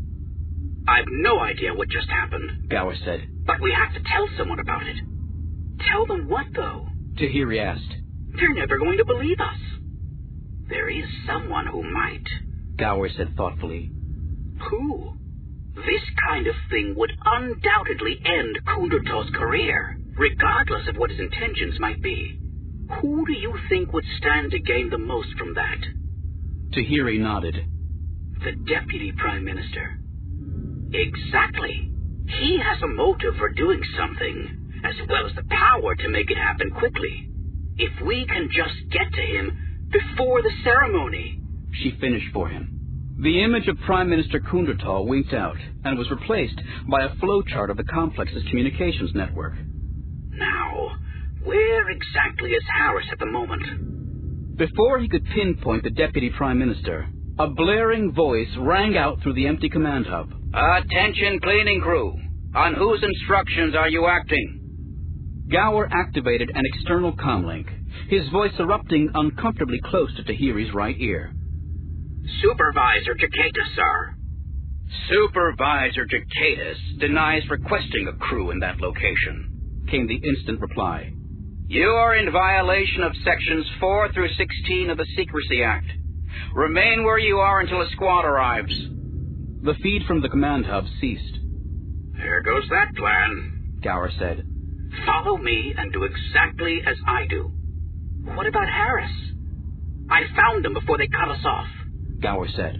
I've no idea what just happened, Gower said. But we have to tell someone about it. Tell them what, though? Tahiri asked. They're never going to believe us. There is someone who might, Gower said thoughtfully. Who? This kind of thing would undoubtedly end Kundertal's career, regardless of what his intentions might be. Who do you think would stand to gain the most from that? Tahiri nodded. The Deputy Prime Minister. Exactly. He has a motive for doing something, as well as the power to make it happen quickly. If we can just get to him before the ceremony. She finished for him. The image of Prime Minister Kundertal winked out and was replaced by a flowchart of the complex's communications network. Now, where exactly is Harris at the moment? Before he could pinpoint the Deputy Prime Minister, a blaring voice rang out through the empty command hub. Attention, cleaning crew. On whose instructions are you acting? Gower activated an external comlink, his voice erupting uncomfortably close to Tahiri's right ear. Supervisor Jaquatus, sir. Supervisor Jaquatus denies requesting a crew in that location, came the instant reply. You are in violation of Sections 4 through 16 of the Secrecy Act. Remain where you are until a squad arrives. The feed from the command hub ceased. There goes that plan, Gower said. Follow me and do exactly as I do. What about Harris? I found him before they cut us off, Gower said.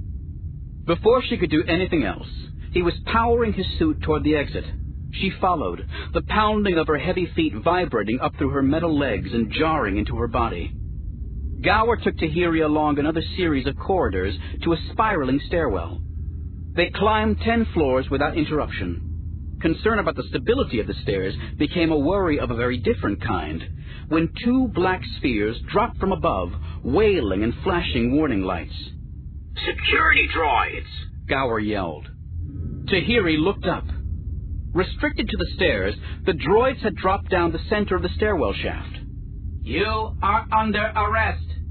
Before she could do anything else, he was powering his suit toward the exit. She followed, the pounding of her heavy feet vibrating up through her metal legs and jarring into her body. Gower took Tahiri along another series of corridors to a spiraling stairwell. They climbed 10 floors without interruption. Concern about the stability of the stairs became a worry of a very different kind when 2 black spheres dropped from above, wailing and flashing warning lights. Security droids! Gower yelled. Tahiri looked up. Restricted to the stairs, the droids had dropped down the center of the stairwell shaft. You are under arrest,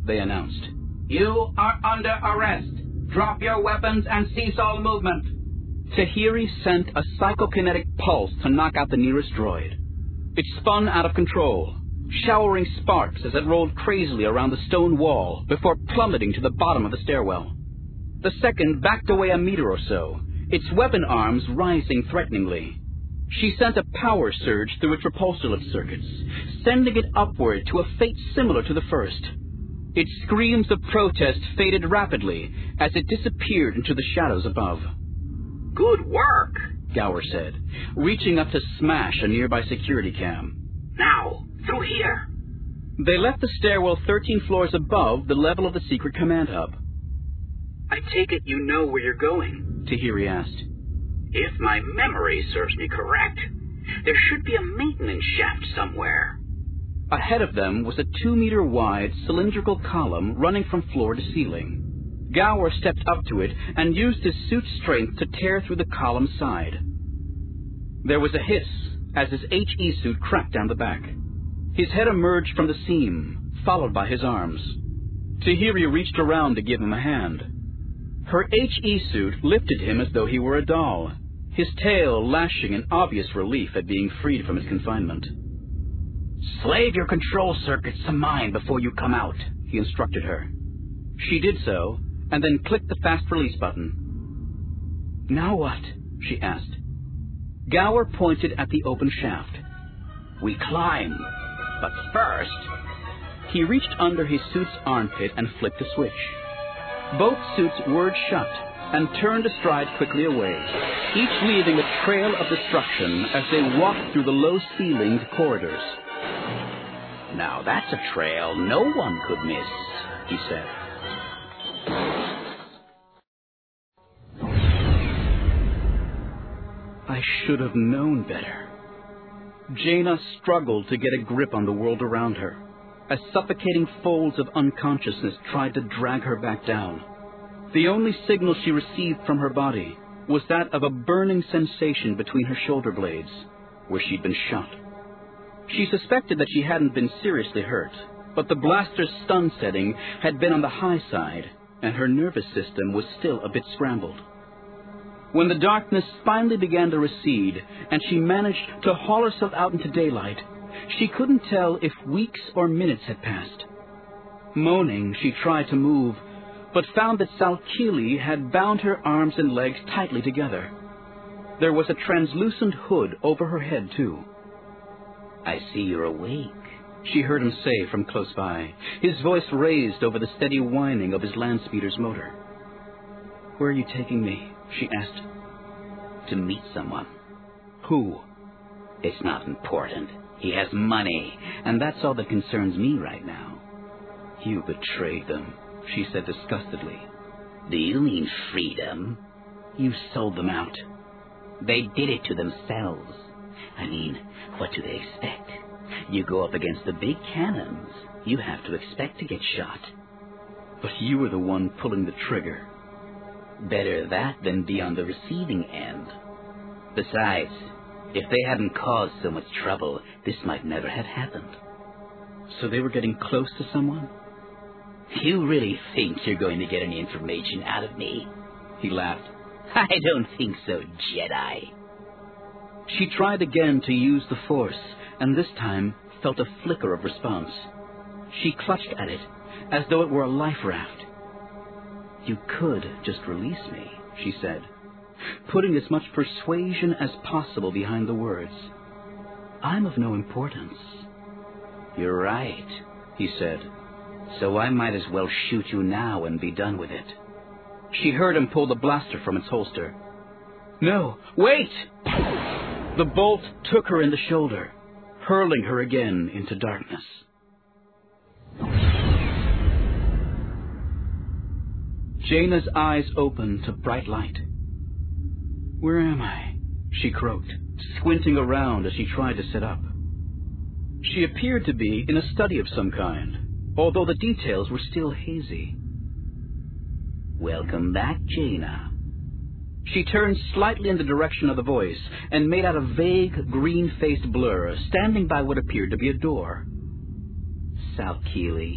they announced. You are under arrest. Drop your weapons and cease all movement. Tahiri sent a psychokinetic pulse to knock out the nearest droid. It spun out of control, showering sparks as it rolled crazily around the stone wall before plummeting to the bottom of the stairwell. The second backed away a meter or so, its weapon arms rising threateningly. She sent a power surge through its repulsor lift circuits, sending it upward to a fate similar to the first. Its screams of protest faded rapidly as it disappeared into the shadows above. Good work, Gower said, reaching up to smash a nearby security cam. Now, through here. They left the stairwell 13 floors above the level of the secret command hub. I take it you know where you're going? Tahiri asked. If my memory serves me correct, there should be a maintenance shaft somewhere. Ahead of them was a 2-meter-wide cylindrical column running from floor to ceiling. Gower stepped up to it and used his suit's strength to tear through the column's side. There was a hiss as his HE suit cracked down the back. His head emerged from the seam, followed by his arms. Tahiri reached around to give him a hand. Her HE suit lifted him as though he were a doll, his tail lashing in obvious relief at being freed from his confinement. Slave your control circuits to mine before you come out, he instructed her. She did so, and then clicked the fast release button. Now what? She asked. Gower pointed at the open shaft. We climb, but first... He reached under his suit's armpit and flicked a switch. Both suits whirred shut and turned astride quickly away, each leaving a trail of destruction as they walked through the low-ceilinged corridors. Now that's a trail no one could miss, he said. I should have known better. Jaina struggled to get a grip on the world around her, as suffocating folds of unconsciousness tried to drag her back down. The only signal she received from her body was that of a burning sensation between her shoulder blades, where she'd been shot. She suspected that she hadn't been seriously hurt, but the blaster's stun setting had been on the high side, and her nervous system was still a bit scrambled. When the darkness finally began to recede, and she managed to haul herself out into daylight, she couldn't tell if weeks or minutes had passed. Moaning, she tried to move, but found that Salkili had bound her arms and legs tightly together. There was a translucent hood over her head, too. I see you're awake, she heard him say from close by, his voice raised over the steady whining of his land speeder's motor. Where are you taking me? She asked. To meet someone. Who? It's not important. He has money, and that's all that concerns me right now. You betrayed them, she said disgustedly. Do you mean freedom? You sold them out. They did it to themselves. I mean, what do they expect? You go up against the big cannons. You have to expect to get shot. But you were the one pulling the trigger. Better that than be on the receiving end. Besides, if they hadn't caused so much trouble, this might never have happened. So they were getting close to someone? You really think you're going to get any information out of me? He laughed. I don't think so, Jedi. She tried again to use the Force, and this time felt a flicker of response. She clutched at it, as though it were a life raft. You could just release me, she said, putting as much persuasion as possible behind the words. I'm of no importance. You're right, he said. So I might as well shoot you now and be done with it. She heard him pull the blaster from its holster. No, wait! The bolt took her in the shoulder, hurling her again into darkness. Jaina's eyes opened to bright light. Where am I? She croaked, squinting around as she tried to sit up. She appeared to be in a study of some kind, although the details were still hazy. Welcome back, Jaina. She turned slightly in the direction of the voice and made out a vague, green-faced blur standing by what appeared to be a door. Salkili,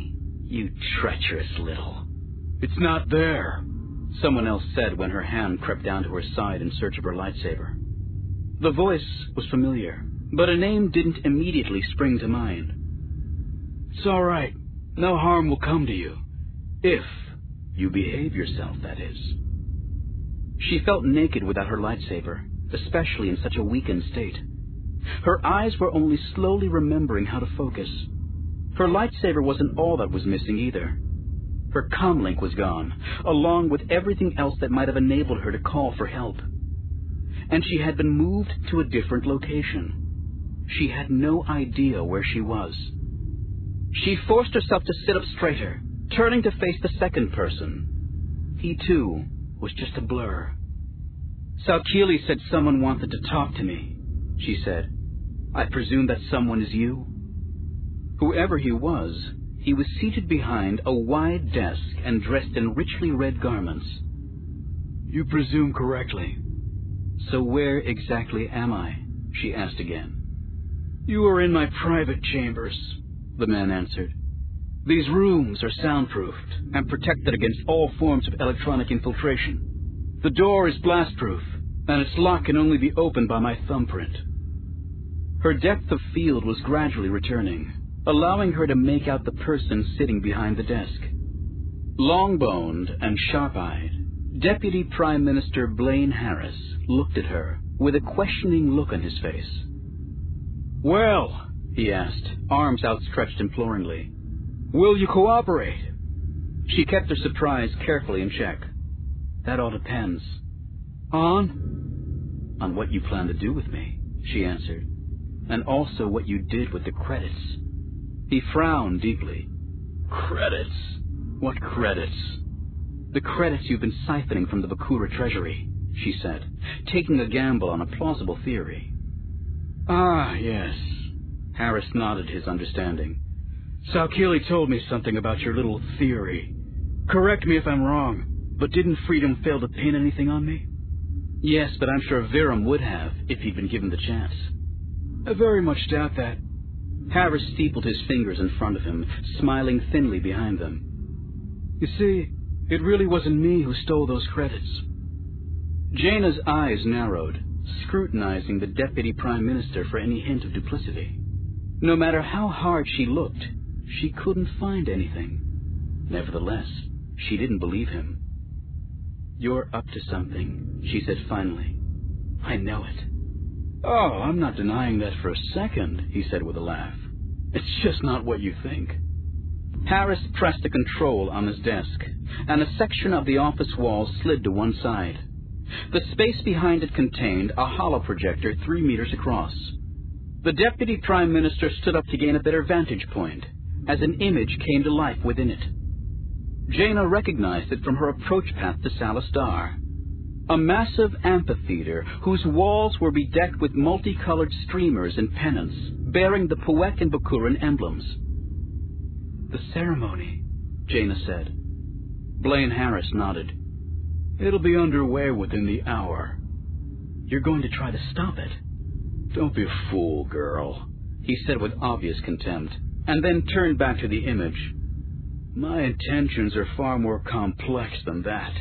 You treacherous little... It's not there, someone else said when her hand crept down to her side in search of her lightsaber. The voice was familiar, but a name didn't immediately spring to mind. It's all right. No harm will come to you. If you behave yourself, that is. She felt naked without her lightsaber, especially in such a weakened state. Her eyes were only slowly remembering how to focus. Her lightsaber wasn't all that was missing either. Her comlink was gone, along with everything else that might have enabled her to call for help. And she had been moved to a different location. She had no idea where she was. She forced herself to sit up straighter, turning to face the second person. He, too, was just a blur. Salkili said someone wanted to talk to me, she said. I presume that someone is you? Whoever he was seated behind a wide desk and dressed in richly red garments. You presume correctly. So where exactly am I? She asked again. You are in my private chambers, the man answered. These rooms are soundproofed and protected against all forms of electronic infiltration. The door is blastproof, and its lock can only be opened by my thumbprint. Her depth of field was gradually returning, allowing her to make out the person sitting behind the desk. Long-boned and sharp-eyed, Deputy Prime Minister Blaine Harris looked at her with a questioning look on his face. Well, he asked, arms outstretched imploringly, will you cooperate? She kept her surprise carefully in check. That all depends. On what you plan to do with me, she answered, and also what you did with the credits. He frowned deeply. Credits? What credits? The credits you've been siphoning from the Bakura treasury, she said, taking a gamble on a plausible theory. Ah, yes. Harris nodded his understanding. Salkili told me something about your little theory. Correct me if I'm wrong, but didn't Freedom fail to pin anything on me? Yes, but I'm sure Virum would have if he'd been given the chance. I very much doubt that. Harris steepled his fingers in front of him, smiling thinly behind them. You see, it really wasn't me who stole those credits. Jaina's eyes narrowed, scrutinizing the Deputy Prime Minister for any hint of duplicity. No matter how hard she looked, she couldn't find anything. Nevertheless, she didn't believe him. You're up to something, she said finally. I know it. Oh, I'm not denying that for a second, he said with a laugh. It's just not what you think. Harris pressed a control on his desk, and a section of the office wall slid to one side. The space behind it contained a holoprojector 3 meters across. The Deputy Prime Minister stood up to gain a better vantage point, as an image came to life within it. Jaina recognized it from her approach path to Salastar. A massive amphitheater whose walls were bedecked with multicolored streamers and pennants bearing the Puek and Bakuran emblems. The ceremony, Jaina said. Blaine Harris nodded. It'll be underway within the hour. You're going to try to stop it? Don't be a fool, girl, he said with obvious contempt, and then turned back to the image. My intentions are far more complex than that.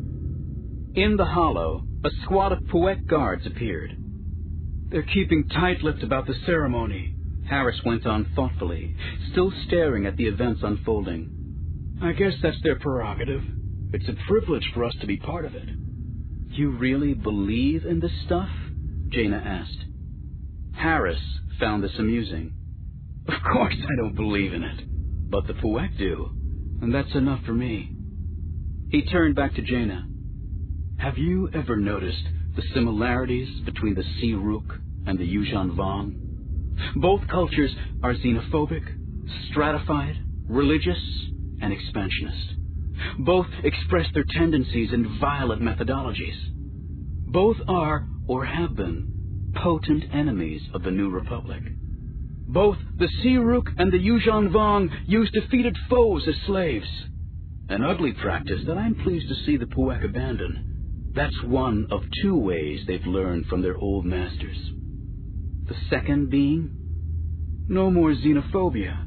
In the hollow, a squad of Puek guards appeared. They're keeping tight-lipped about the ceremony, Harris went on thoughtfully, still staring at the events unfolding. I guess that's their prerogative. It's a privilege for us to be part of it. You really believe in this stuff? Jaina asked. Harris found this amusing. Of course I don't believe in it, but the Puek do, and that's enough for me. He turned back to Jaina. Have you ever noticed the similarities between the Si-Rook and the Yuuzhan Vong? Both cultures are xenophobic, stratified, religious, and expansionist. Both express their tendencies in violent methodologies. Both are, or have been, potent enemies of the New Republic. Both the Si-Rook and the Yuuzhan Vong use defeated foes as slaves. An ugly practice that I'm pleased to see the Puek abandon. That's one of 2 ways they've learned from their old masters. The second being? No more xenophobia,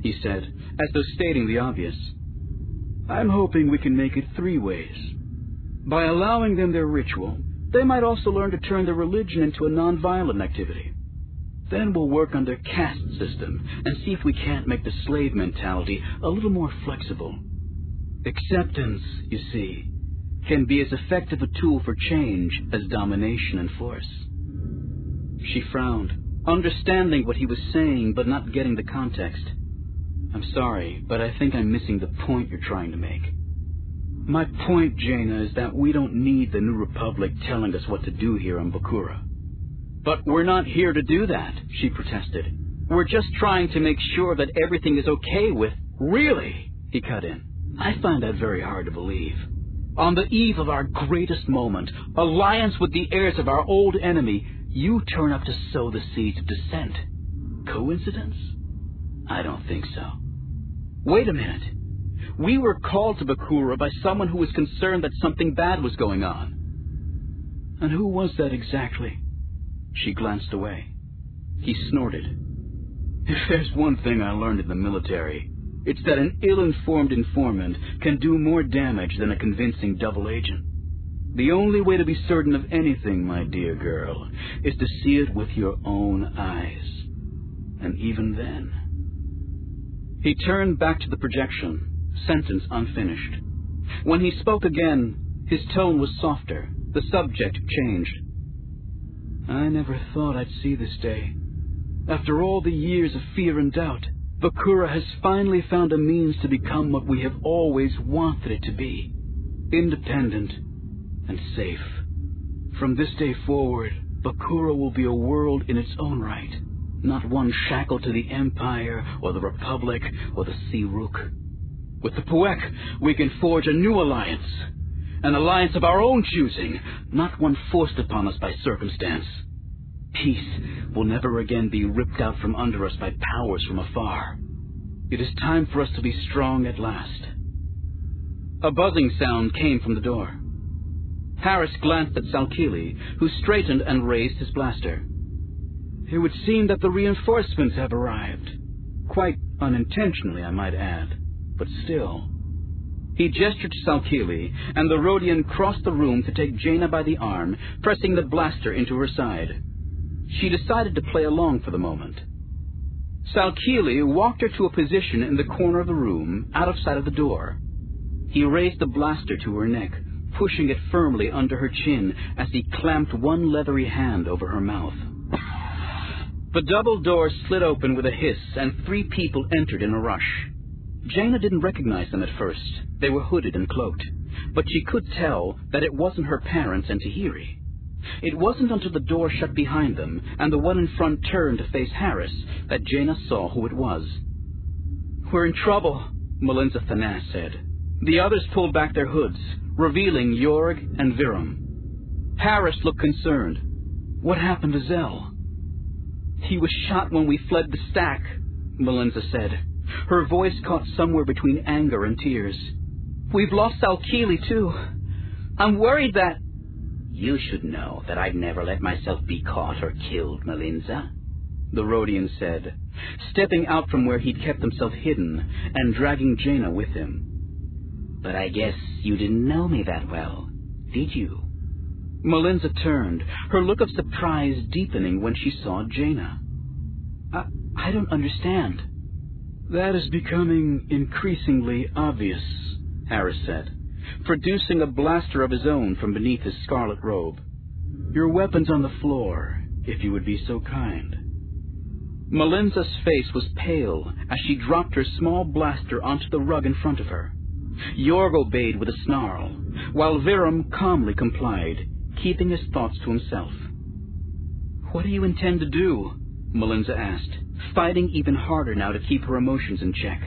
he said, as though stating the obvious. I'm hoping we can make it 3 ways. By allowing them their ritual, they might also learn to turn their religion into a non-violent activity. Then we'll work on their caste system and see if we can't make the slave mentality a little more flexible. Acceptance, you see, can be as effective a tool for change as domination and force. She frowned, understanding what he was saying but not getting the context. I'm sorry, but I think I'm missing the point you're trying to make. My point, Jaina, is that we don't need the New Republic telling us what to do here on Bakura. But we're not here to do that, she protested. We're just trying to make sure that everything is okay with... Really? He cut in. I find that very hard to believe. On the eve of our greatest moment, alliance with the heirs of our old enemy, you turn up to sow the seeds of dissent. Coincidence? I don't think so. Wait a minute. We were called to Bakura by someone who was concerned that something bad was going on. And who was that exactly? She glanced away. He snorted. If there's one thing I learned in the military, it's that an ill-informed informant can do more damage than a convincing double agent. The only way to be certain of anything, my dear girl, is to see it with your own eyes. And even then... He turned back to the projection, sentence unfinished. When he spoke again, his tone was softer. The subject changed. I never thought I'd see this day. After all the years of fear and doubt, Bakura has finally found a means to become what we have always wanted it to be. Independent and safe. From this day forward, Bakura will be a world in its own right, not one shackled to the Empire or the Republic or the Sea-Rook. With the Puek, we can forge a new alliance. An alliance of our own choosing, not one forced upon us by circumstance. Peace will never again be ripped out from under us by powers from afar. It is time for us to be strong at last. A buzzing sound came from the door. Harris glanced at Salkili, who straightened and raised his blaster. It would seem that the reinforcements have arrived. Quite unintentionally, I might add, but still. He gestured to Salkili, and the Rhodian crossed the room to take Jaina by the arm, pressing the blaster into her side. She decided to play along for the moment. Salkili walked her to a position in the corner of the room, out of sight of the door. He raised the blaster to her neck, pushing it firmly under her chin as he clamped one leathery hand over her mouth. The double door slid open with a hiss, and 3 people entered in a rush. Jaina didn't recognize them at first. They were hooded and cloaked, but she could tell that it wasn't her parents and Tahiri. It wasn't until the door shut behind them and the one in front turned to face Harris that Jaina saw who it was. We're in trouble, Melinza Thanas said. The others pulled back their hoods, revealing Jorg and Virum. Harris looked concerned. What happened to Zell? He was shot when we fled the stack, Melinza said. Her voice caught somewhere between anger and tears. We've lost Salkili, too. I'm worried that... You should know that I'd never let myself be caught or killed, Melinza, the Rhodian said, stepping out from where he'd kept himself hidden and dragging Jaina with him. But I guess you didn't know me that well, did you? Melinza turned, her look of surprise deepening when she saw Jaina. I don't understand. That is becoming increasingly obvious, Harris said, producing a blaster of his own from beneath his scarlet robe. Your weapon's on the floor, if you would be so kind. Melinza's face was pale as she dropped her small blaster onto the rug in front of her. Jorg obeyed with a snarl, while Virum calmly complied, keeping his thoughts to himself. What do you intend to do? Melinza asked, fighting even harder now to keep her emotions in check.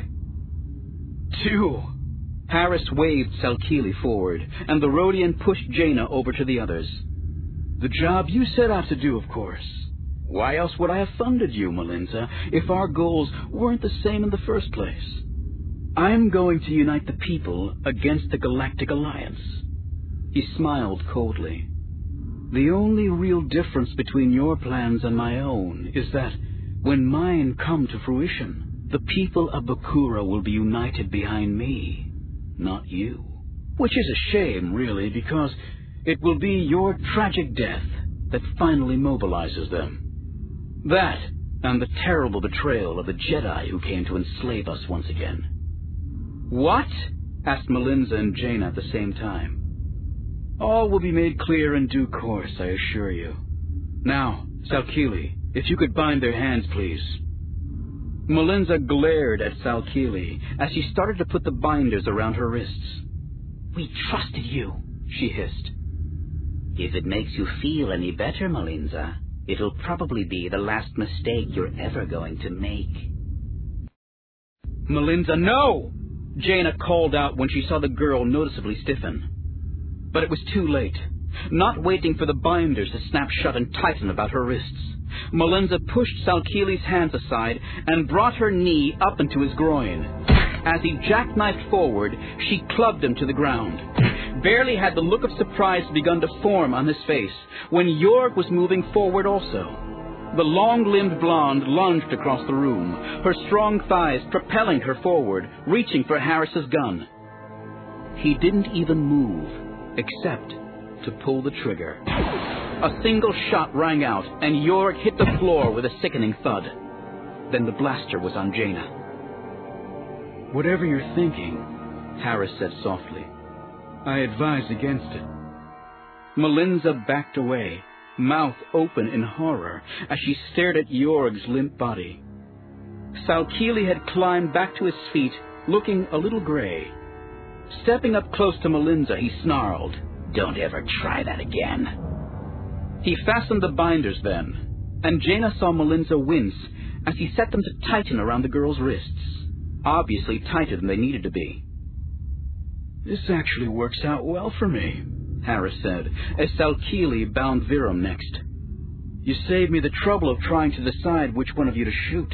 Do? Harris waved Salkili forward, and the Rhodian pushed Jaina over to the others. The job you set out to do, of course. Why else would I have funded you, Melinza, if our goals weren't the same in the first place? I'm going to unite the people against the Galactic Alliance. He smiled coldly. The only real difference between your plans and my own is that when mine come to fruition, The people of Bakura will be united behind me, not you. Which is a shame, really, because it will be your tragic death that finally mobilizes them. That, and the terrible betrayal of the Jedi who came to enslave us once again. What? Asked Melinza and Jaina at the same time. All will be made clear in due course, I assure you. Now, Salkili, if you could bind their hands, please. Melinza glared at Salkili as she started to put the binders around her wrists. We trusted you, she hissed. If it makes you feel any better, Melinza, it'll probably be the last mistake you're ever going to make. Melinza, no! Jaina called out when she saw the girl noticeably stiffen. But it was too late. Not waiting for the binders to snap shut and tighten about her wrists, Melinza pushed Salkili's hands aside and brought her knee up into his groin. As he jackknifed forward, she clubbed him to the ground. Barely had the look of surprise begun to form on his face when Yorg was moving forward also. The long-limbed blonde lunged across the room, her strong thighs propelling her forward, reaching for Harris's gun. He didn't even move, except to pull the trigger. A single shot rang out, and Yorg hit the floor with a sickening thud. Then the blaster was on Jaina. Whatever you're thinking, Harris said softly, I advise against it. Melinza backed away, mouth open in horror, as she stared at Yorg's limp body. Salkili had climbed back to his feet, looking a little gray. Stepping up close to Melinza, he snarled, Don't ever try that again. He fastened the binders then, and Jaina saw Melinza wince as he set them to tighten around the girl's wrists, obviously tighter than they needed to be. This actually works out well for me, Harris said, as Salkili bound Virum next. You saved me the trouble of trying to decide which one of you to shoot.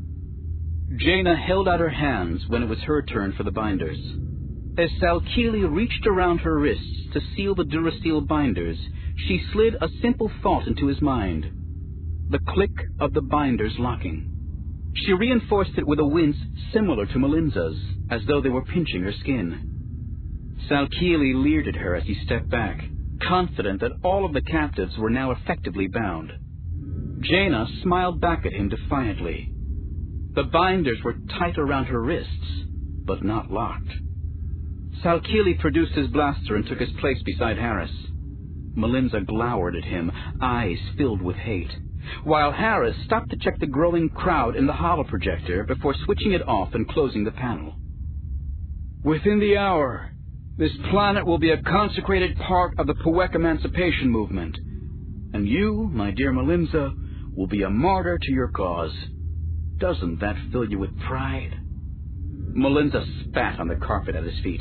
Jaina held out her hands when it was her turn for the binders. As Salkili reached around her wrists to seal the Durasteel binders, she slid a simple thought into his mind. The click of the binders locking. She reinforced it with a wince similar to Melinza's, as though they were pinching her skin. Salkili leered at her as he stepped back, confident that all of the captives were now effectively bound. Jaina smiled back at him defiantly. The binders were tight around her wrists, but not locked. Salkili produced his blaster and took his place beside Harris. Melinza glowered at him, eyes filled with hate, while Harris stopped to check the growing crowd in the holoprojector before switching it off and closing the panel. Within the hour, this planet will be a consecrated part of the Puek emancipation movement, and you, my dear Melinza, will be a martyr to your cause. Doesn't that fill you with pride? Melinza spat on the carpet at his feet.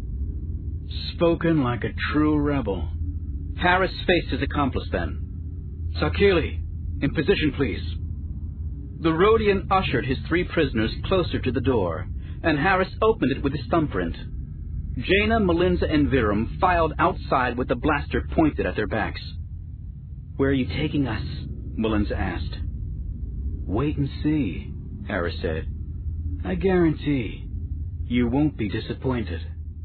Spoken like a true rebel. Harris faced his accomplice then. Salkili, in position, please. The Rhodian ushered his three prisoners closer to the door, and Harris opened it with his thumbprint. Jaina, Melinza, and Virum filed outside with the blaster pointed at their backs. Where are you taking us? Melinza asked. Wait and see, Harris said. I guarantee you won't be disappointed.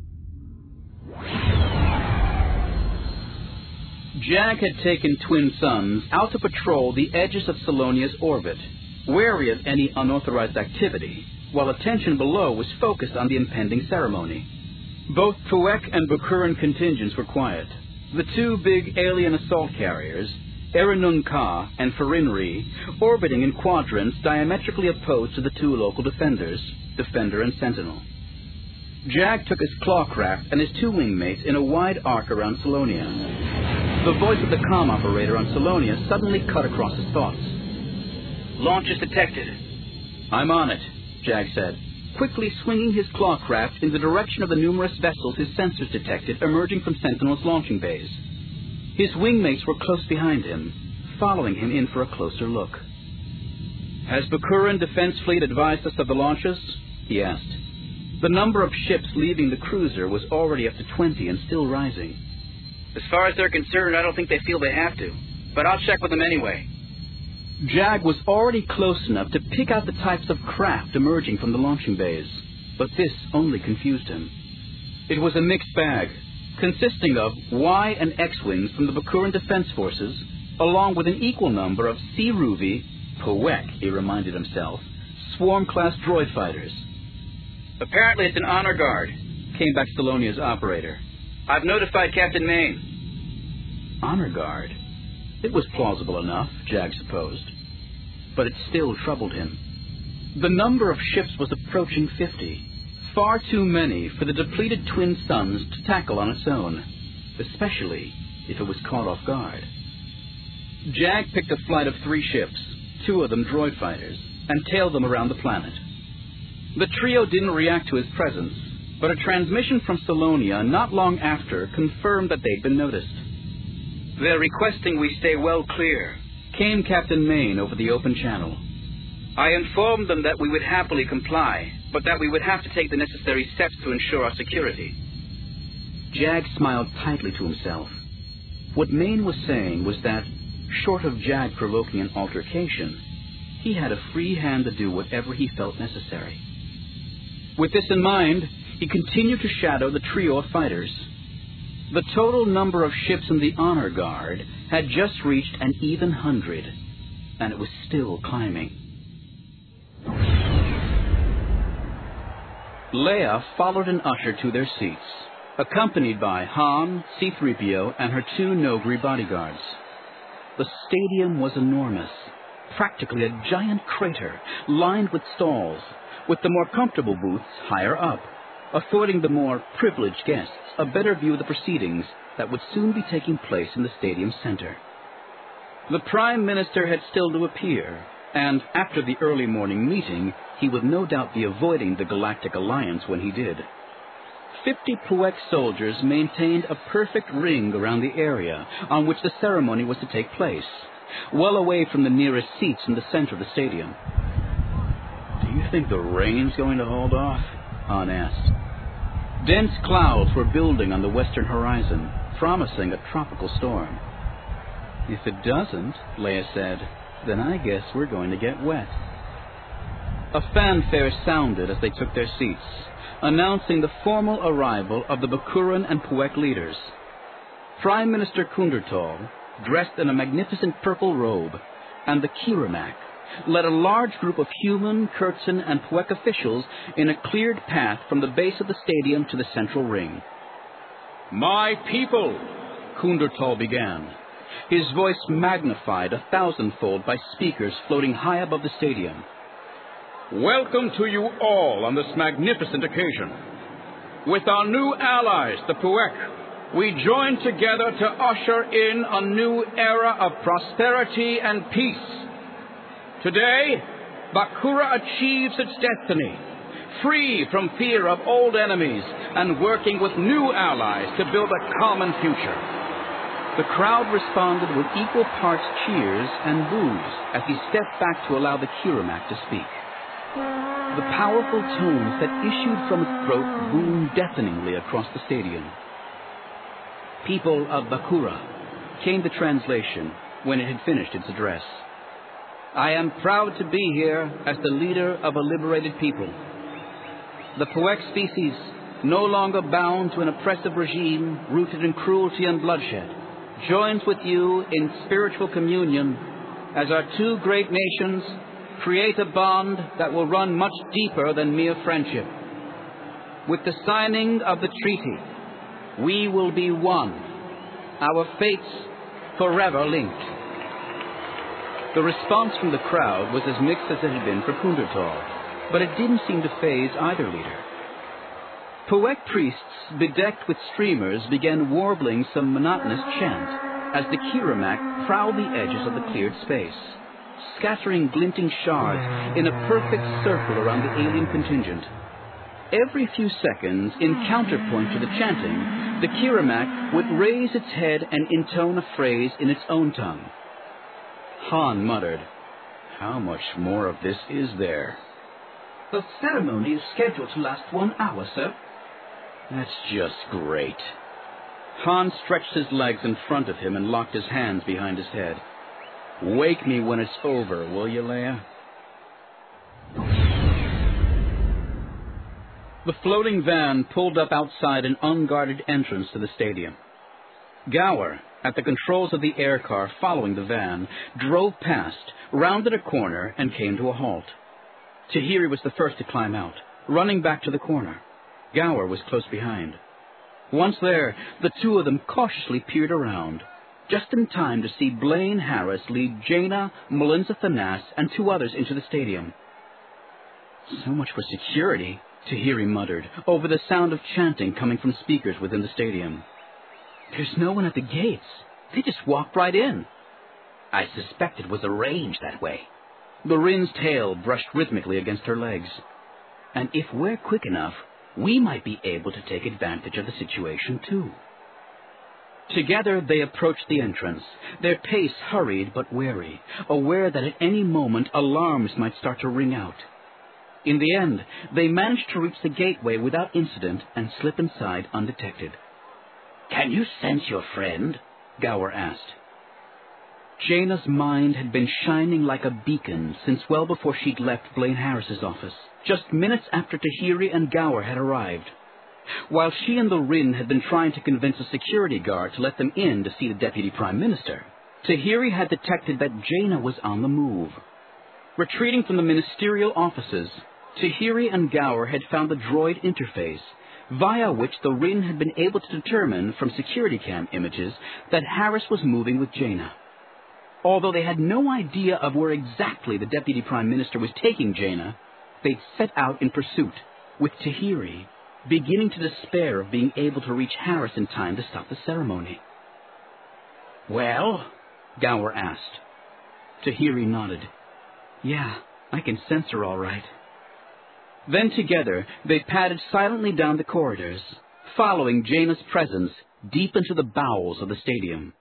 Jag had taken Twin Suns out to patrol the edges of Salonia's orbit, wary of any unauthorized activity, while attention below was focused on the impending ceremony. Both Puek and Bakuran contingents were quiet. The two big alien assault carriers, Erinun Ka and Farinri, orbiting in quadrants diametrically opposed to the two local defenders, Defender and Sentinel. Jag took his clawcraft and his two wingmates in a wide arc around Salonia. The voice of the comm operator on Salonia suddenly cut across his thoughts. Launch is detected. I'm on it, Jag said, quickly swinging his clawcraft in the direction of the numerous vessels his sensors detected emerging from Sentinel's launching bays. His wingmates were close behind him, following him in for a closer look. Has Bakuran Defense Fleet advised us of the launches? He asked. The number of ships leaving the cruiser was already up to 20 and still rising. As far as they're concerned, I don't think they feel they have to, but I'll check with them anyway. Jag was already close enough to pick out the types of craft emerging from the launching bays, but this only confused him. It was a mixed bag, consisting of Y and X-wings from the Bakuran Defense Forces, along with an equal number of C-Ruvi, Puek, he reminded himself, swarm-class droid fighters. Apparently it's an honor guard, came back Salonia's operator. I've notified Captain Main. Honor guard? It was plausible enough, Jag supposed, but it still troubled him. The number of ships was approaching 50, far too many for the depleted Twin Suns to tackle on its own, especially if it was caught off guard. Jag picked a flight of 3 ships, 2 of them droid fighters, and tailed them around the planet. The trio didn't react to his presence, but a transmission from Salonia not long after confirmed that they'd been noticed. They're requesting we stay well clear, came Captain Main over the open channel. I informed them that we would happily comply, but that we would have to take the necessary steps to ensure our security. Jag smiled tightly to himself. What Main was saying was that, short of Jag provoking an altercation, he had a free hand to do whatever he felt necessary. With this in mind, he continued to shadow the trio of fighters. The total number of ships in the Honor Guard had just reached an even 100, and it was still climbing. Leia followed an usher to their seats, accompanied by Han, C-3PO, and her 2 Noghri bodyguards. The stadium was enormous, practically a giant crater lined with stalls, with the more comfortable booths higher up, affording the more privileged guests a better view of the proceedings that would soon be taking place in the stadium center. The Prime Minister had still to appear, and after the early morning meeting, he would no doubt be avoiding the Galactic Alliance when he did. 50 Puek soldiers maintained a perfect ring around the area on which the ceremony was to take place, well away from the nearest seats in the center of the stadium. Do you think the rain's going to hold off? Han asked. Dense clouds were building on the western horizon, promising a tropical storm. If it doesn't, Leia said, then I guess we're going to get wet. A fanfare sounded as they took their seats, announcing the formal arrival of the Bakuran and Puek leaders. Prime Minister Kundertal, dressed in a magnificent purple robe, and the Kiramak, led a large group of human, Kurtzan, and Puek officials in a cleared path from the base of the stadium to the central ring. My people, Kundertal began, his voice magnified 1,000-fold by speakers floating high above the stadium. Welcome to you all on this magnificent occasion. With our new allies, the Puek, we join together to usher in a new era of prosperity and peace. Today, Bakura achieves its destiny, free from fear of old enemies and working with new allies to build a common future. The crowd responded with equal parts cheers and boos as he stepped back to allow the Kiramak to speak. The powerful tones that issued from its throat boomed deafeningly across the stadium. People of Bakura, came the translation when it had finished its address. I am proud to be here as the leader of a liberated people. The Puek species, no longer bound to an oppressive regime rooted in cruelty and bloodshed, joins with you in spiritual communion as our 2 great nations create a bond that will run much deeper than mere friendship. With the signing of the treaty, we will be one, our fates forever linked. The response from the crowd was as mixed as it had been for Kundertal, but it didn't seem to faze either leader. Puek priests, bedecked with streamers, began warbling some monotonous chant as the Kiramak prowled the edges of the cleared space, scattering glinting shards in a perfect circle around the alien contingent. Every few seconds, in counterpoint to the chanting, the Kiramak would raise its head and intone a phrase in its own tongue. Han muttered, "How much more of this is there?" The ceremony is scheduled to last 1 hour, sir. That's just great. Han stretched his legs in front of him and locked his hands behind his head. Wake me when it's over, will you, Leia? The floating van pulled up outside an unguarded entrance to the stadium. Gower, at the controls of the air car following the van, drove past, rounded a corner, and came to a halt. Tahiri was the first to climb out, running back to the corner. Gower was close behind. Once there, the two of them cautiously peered around, just in time to see Blaine Harris lead Jaina, Melinza Thanas, and two others into the stadium. So much for security, Tahiri muttered, over the sound of chanting coming from speakers within the stadium. There's no one at the gates. They just walked right in. I suspect it was arranged that way. Lorin's tail brushed rhythmically against her legs. And if we're quick enough, we might be able to take advantage of the situation, too. Together they approached the entrance, their pace hurried but wary, aware that at any moment alarms might start to ring out. In the end, they managed to reach the gateway without incident and slip inside undetected. Can you sense your friend? Gower asked. Jaina's mind had been shining like a beacon since well before she'd left Blaine Harris's office, just minutes after Tahiri and Gower had arrived. While she and Lorin had been trying to convince a security guard to let them in to see the Deputy Prime Minister, Tahiri had detected that Jaina was on the move. Retreating from the ministerial offices, Tahiri and Gower had found the droid interface, via which Lorin had been able to determine from security cam images that Harris was moving with Jaina. Although they had no idea of where exactly the Deputy Prime Minister was taking Jaina, they'd set out in pursuit, with Tahiri beginning to despair of being able to reach Harris in time to stop the ceremony. Well? Gower asked. Tahiri nodded. Yeah, I can sense her all right. Then together, they padded silently down the corridors, following Jaina's presence deep into the bowels of the stadium.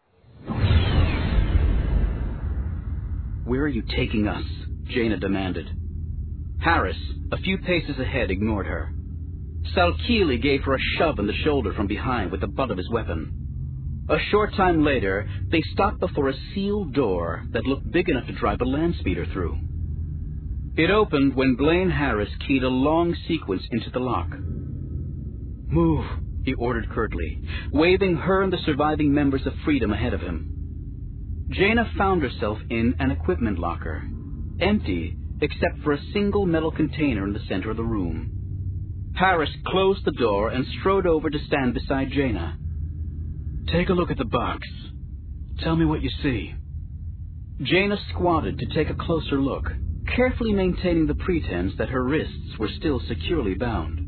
Where are you taking us? Jaina demanded. Harris, a few paces ahead, ignored her. Salkili gave her a shove in the shoulder from behind with the butt of his weapon. A short time later, they stopped before a sealed door that looked big enough to drive a land speeder through. It opened when Blaine Harris keyed a long sequence into the lock. Move, he ordered curtly, waving her and the surviving members of Freedom ahead of him. Jaina found herself in an equipment locker, empty except for a single metal container in the center of the room. Harris closed the door and strode over to stand beside Jaina. Take a look at the box. Tell me what you see. Jaina squatted to take a closer look, carefully maintaining the pretense that her wrists were still securely bound.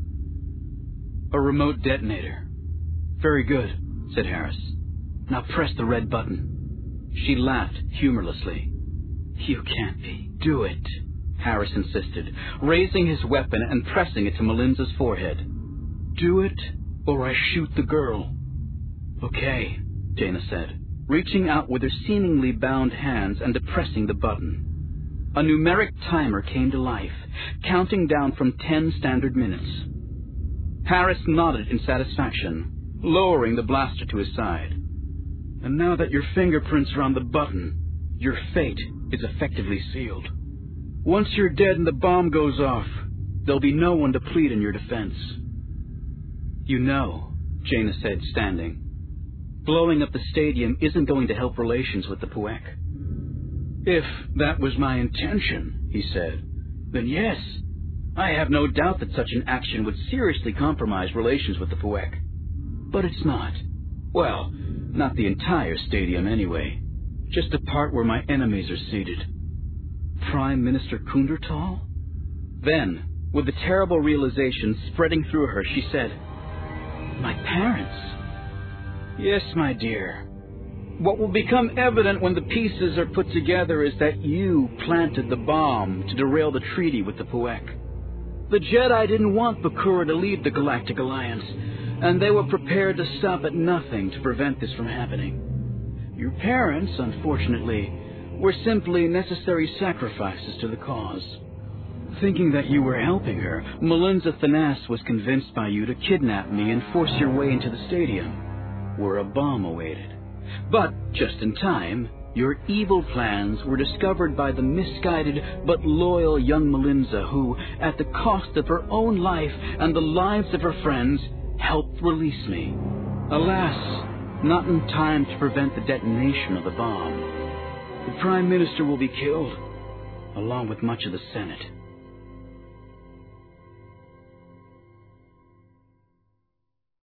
A remote detonator. Very good, said Harris. Now press the red button. She laughed humorlessly. You can't be. Do it, Harris insisted, raising his weapon and pressing it to Melinza's forehead. Do it, or I shoot the girl. Okay, Jaina said, reaching out with her seemingly bound hands and depressing the button. A numeric timer came to life, counting down from 10 standard minutes. Harris nodded in satisfaction, lowering the blaster to his side. And now that your fingerprints are on the button, your fate is effectively sealed. Once you're dead and the bomb goes off, there'll be no one to plead in your defense. You know, Jaina said, standing, blowing up the stadium isn't going to help relations with the Puek. If that was my intention, he said, then yes, I have no doubt that such an action would seriously compromise relations with the Puek. But it's not. Well, not the entire stadium anyway. Just the part where my enemies are seated. Prime Minister Kundertal? Then, with the terrible realization spreading through her, she said, My parents? Yes, my dear. What will become evident when the pieces are put together is that you planted the bomb to derail the treaty with the Puek. The Jedi didn't want Bakura to leave the Galactic Alliance, and they were prepared to stop at nothing to prevent this from happening. Your parents, unfortunately, were simply necessary sacrifices to the cause. Thinking that you were helping her, Melinza Thanas was convinced by you to kidnap me and force your way into the stadium, where a bomb awaited. But, just in time, Your evil plans were discovered by the misguided but loyal young Melinza who, at the cost of her own life and the lives of her friends, helped release me. Alas, not in time to prevent the detonation of the bomb. The Prime Minister will be killed, along with much of the Senate.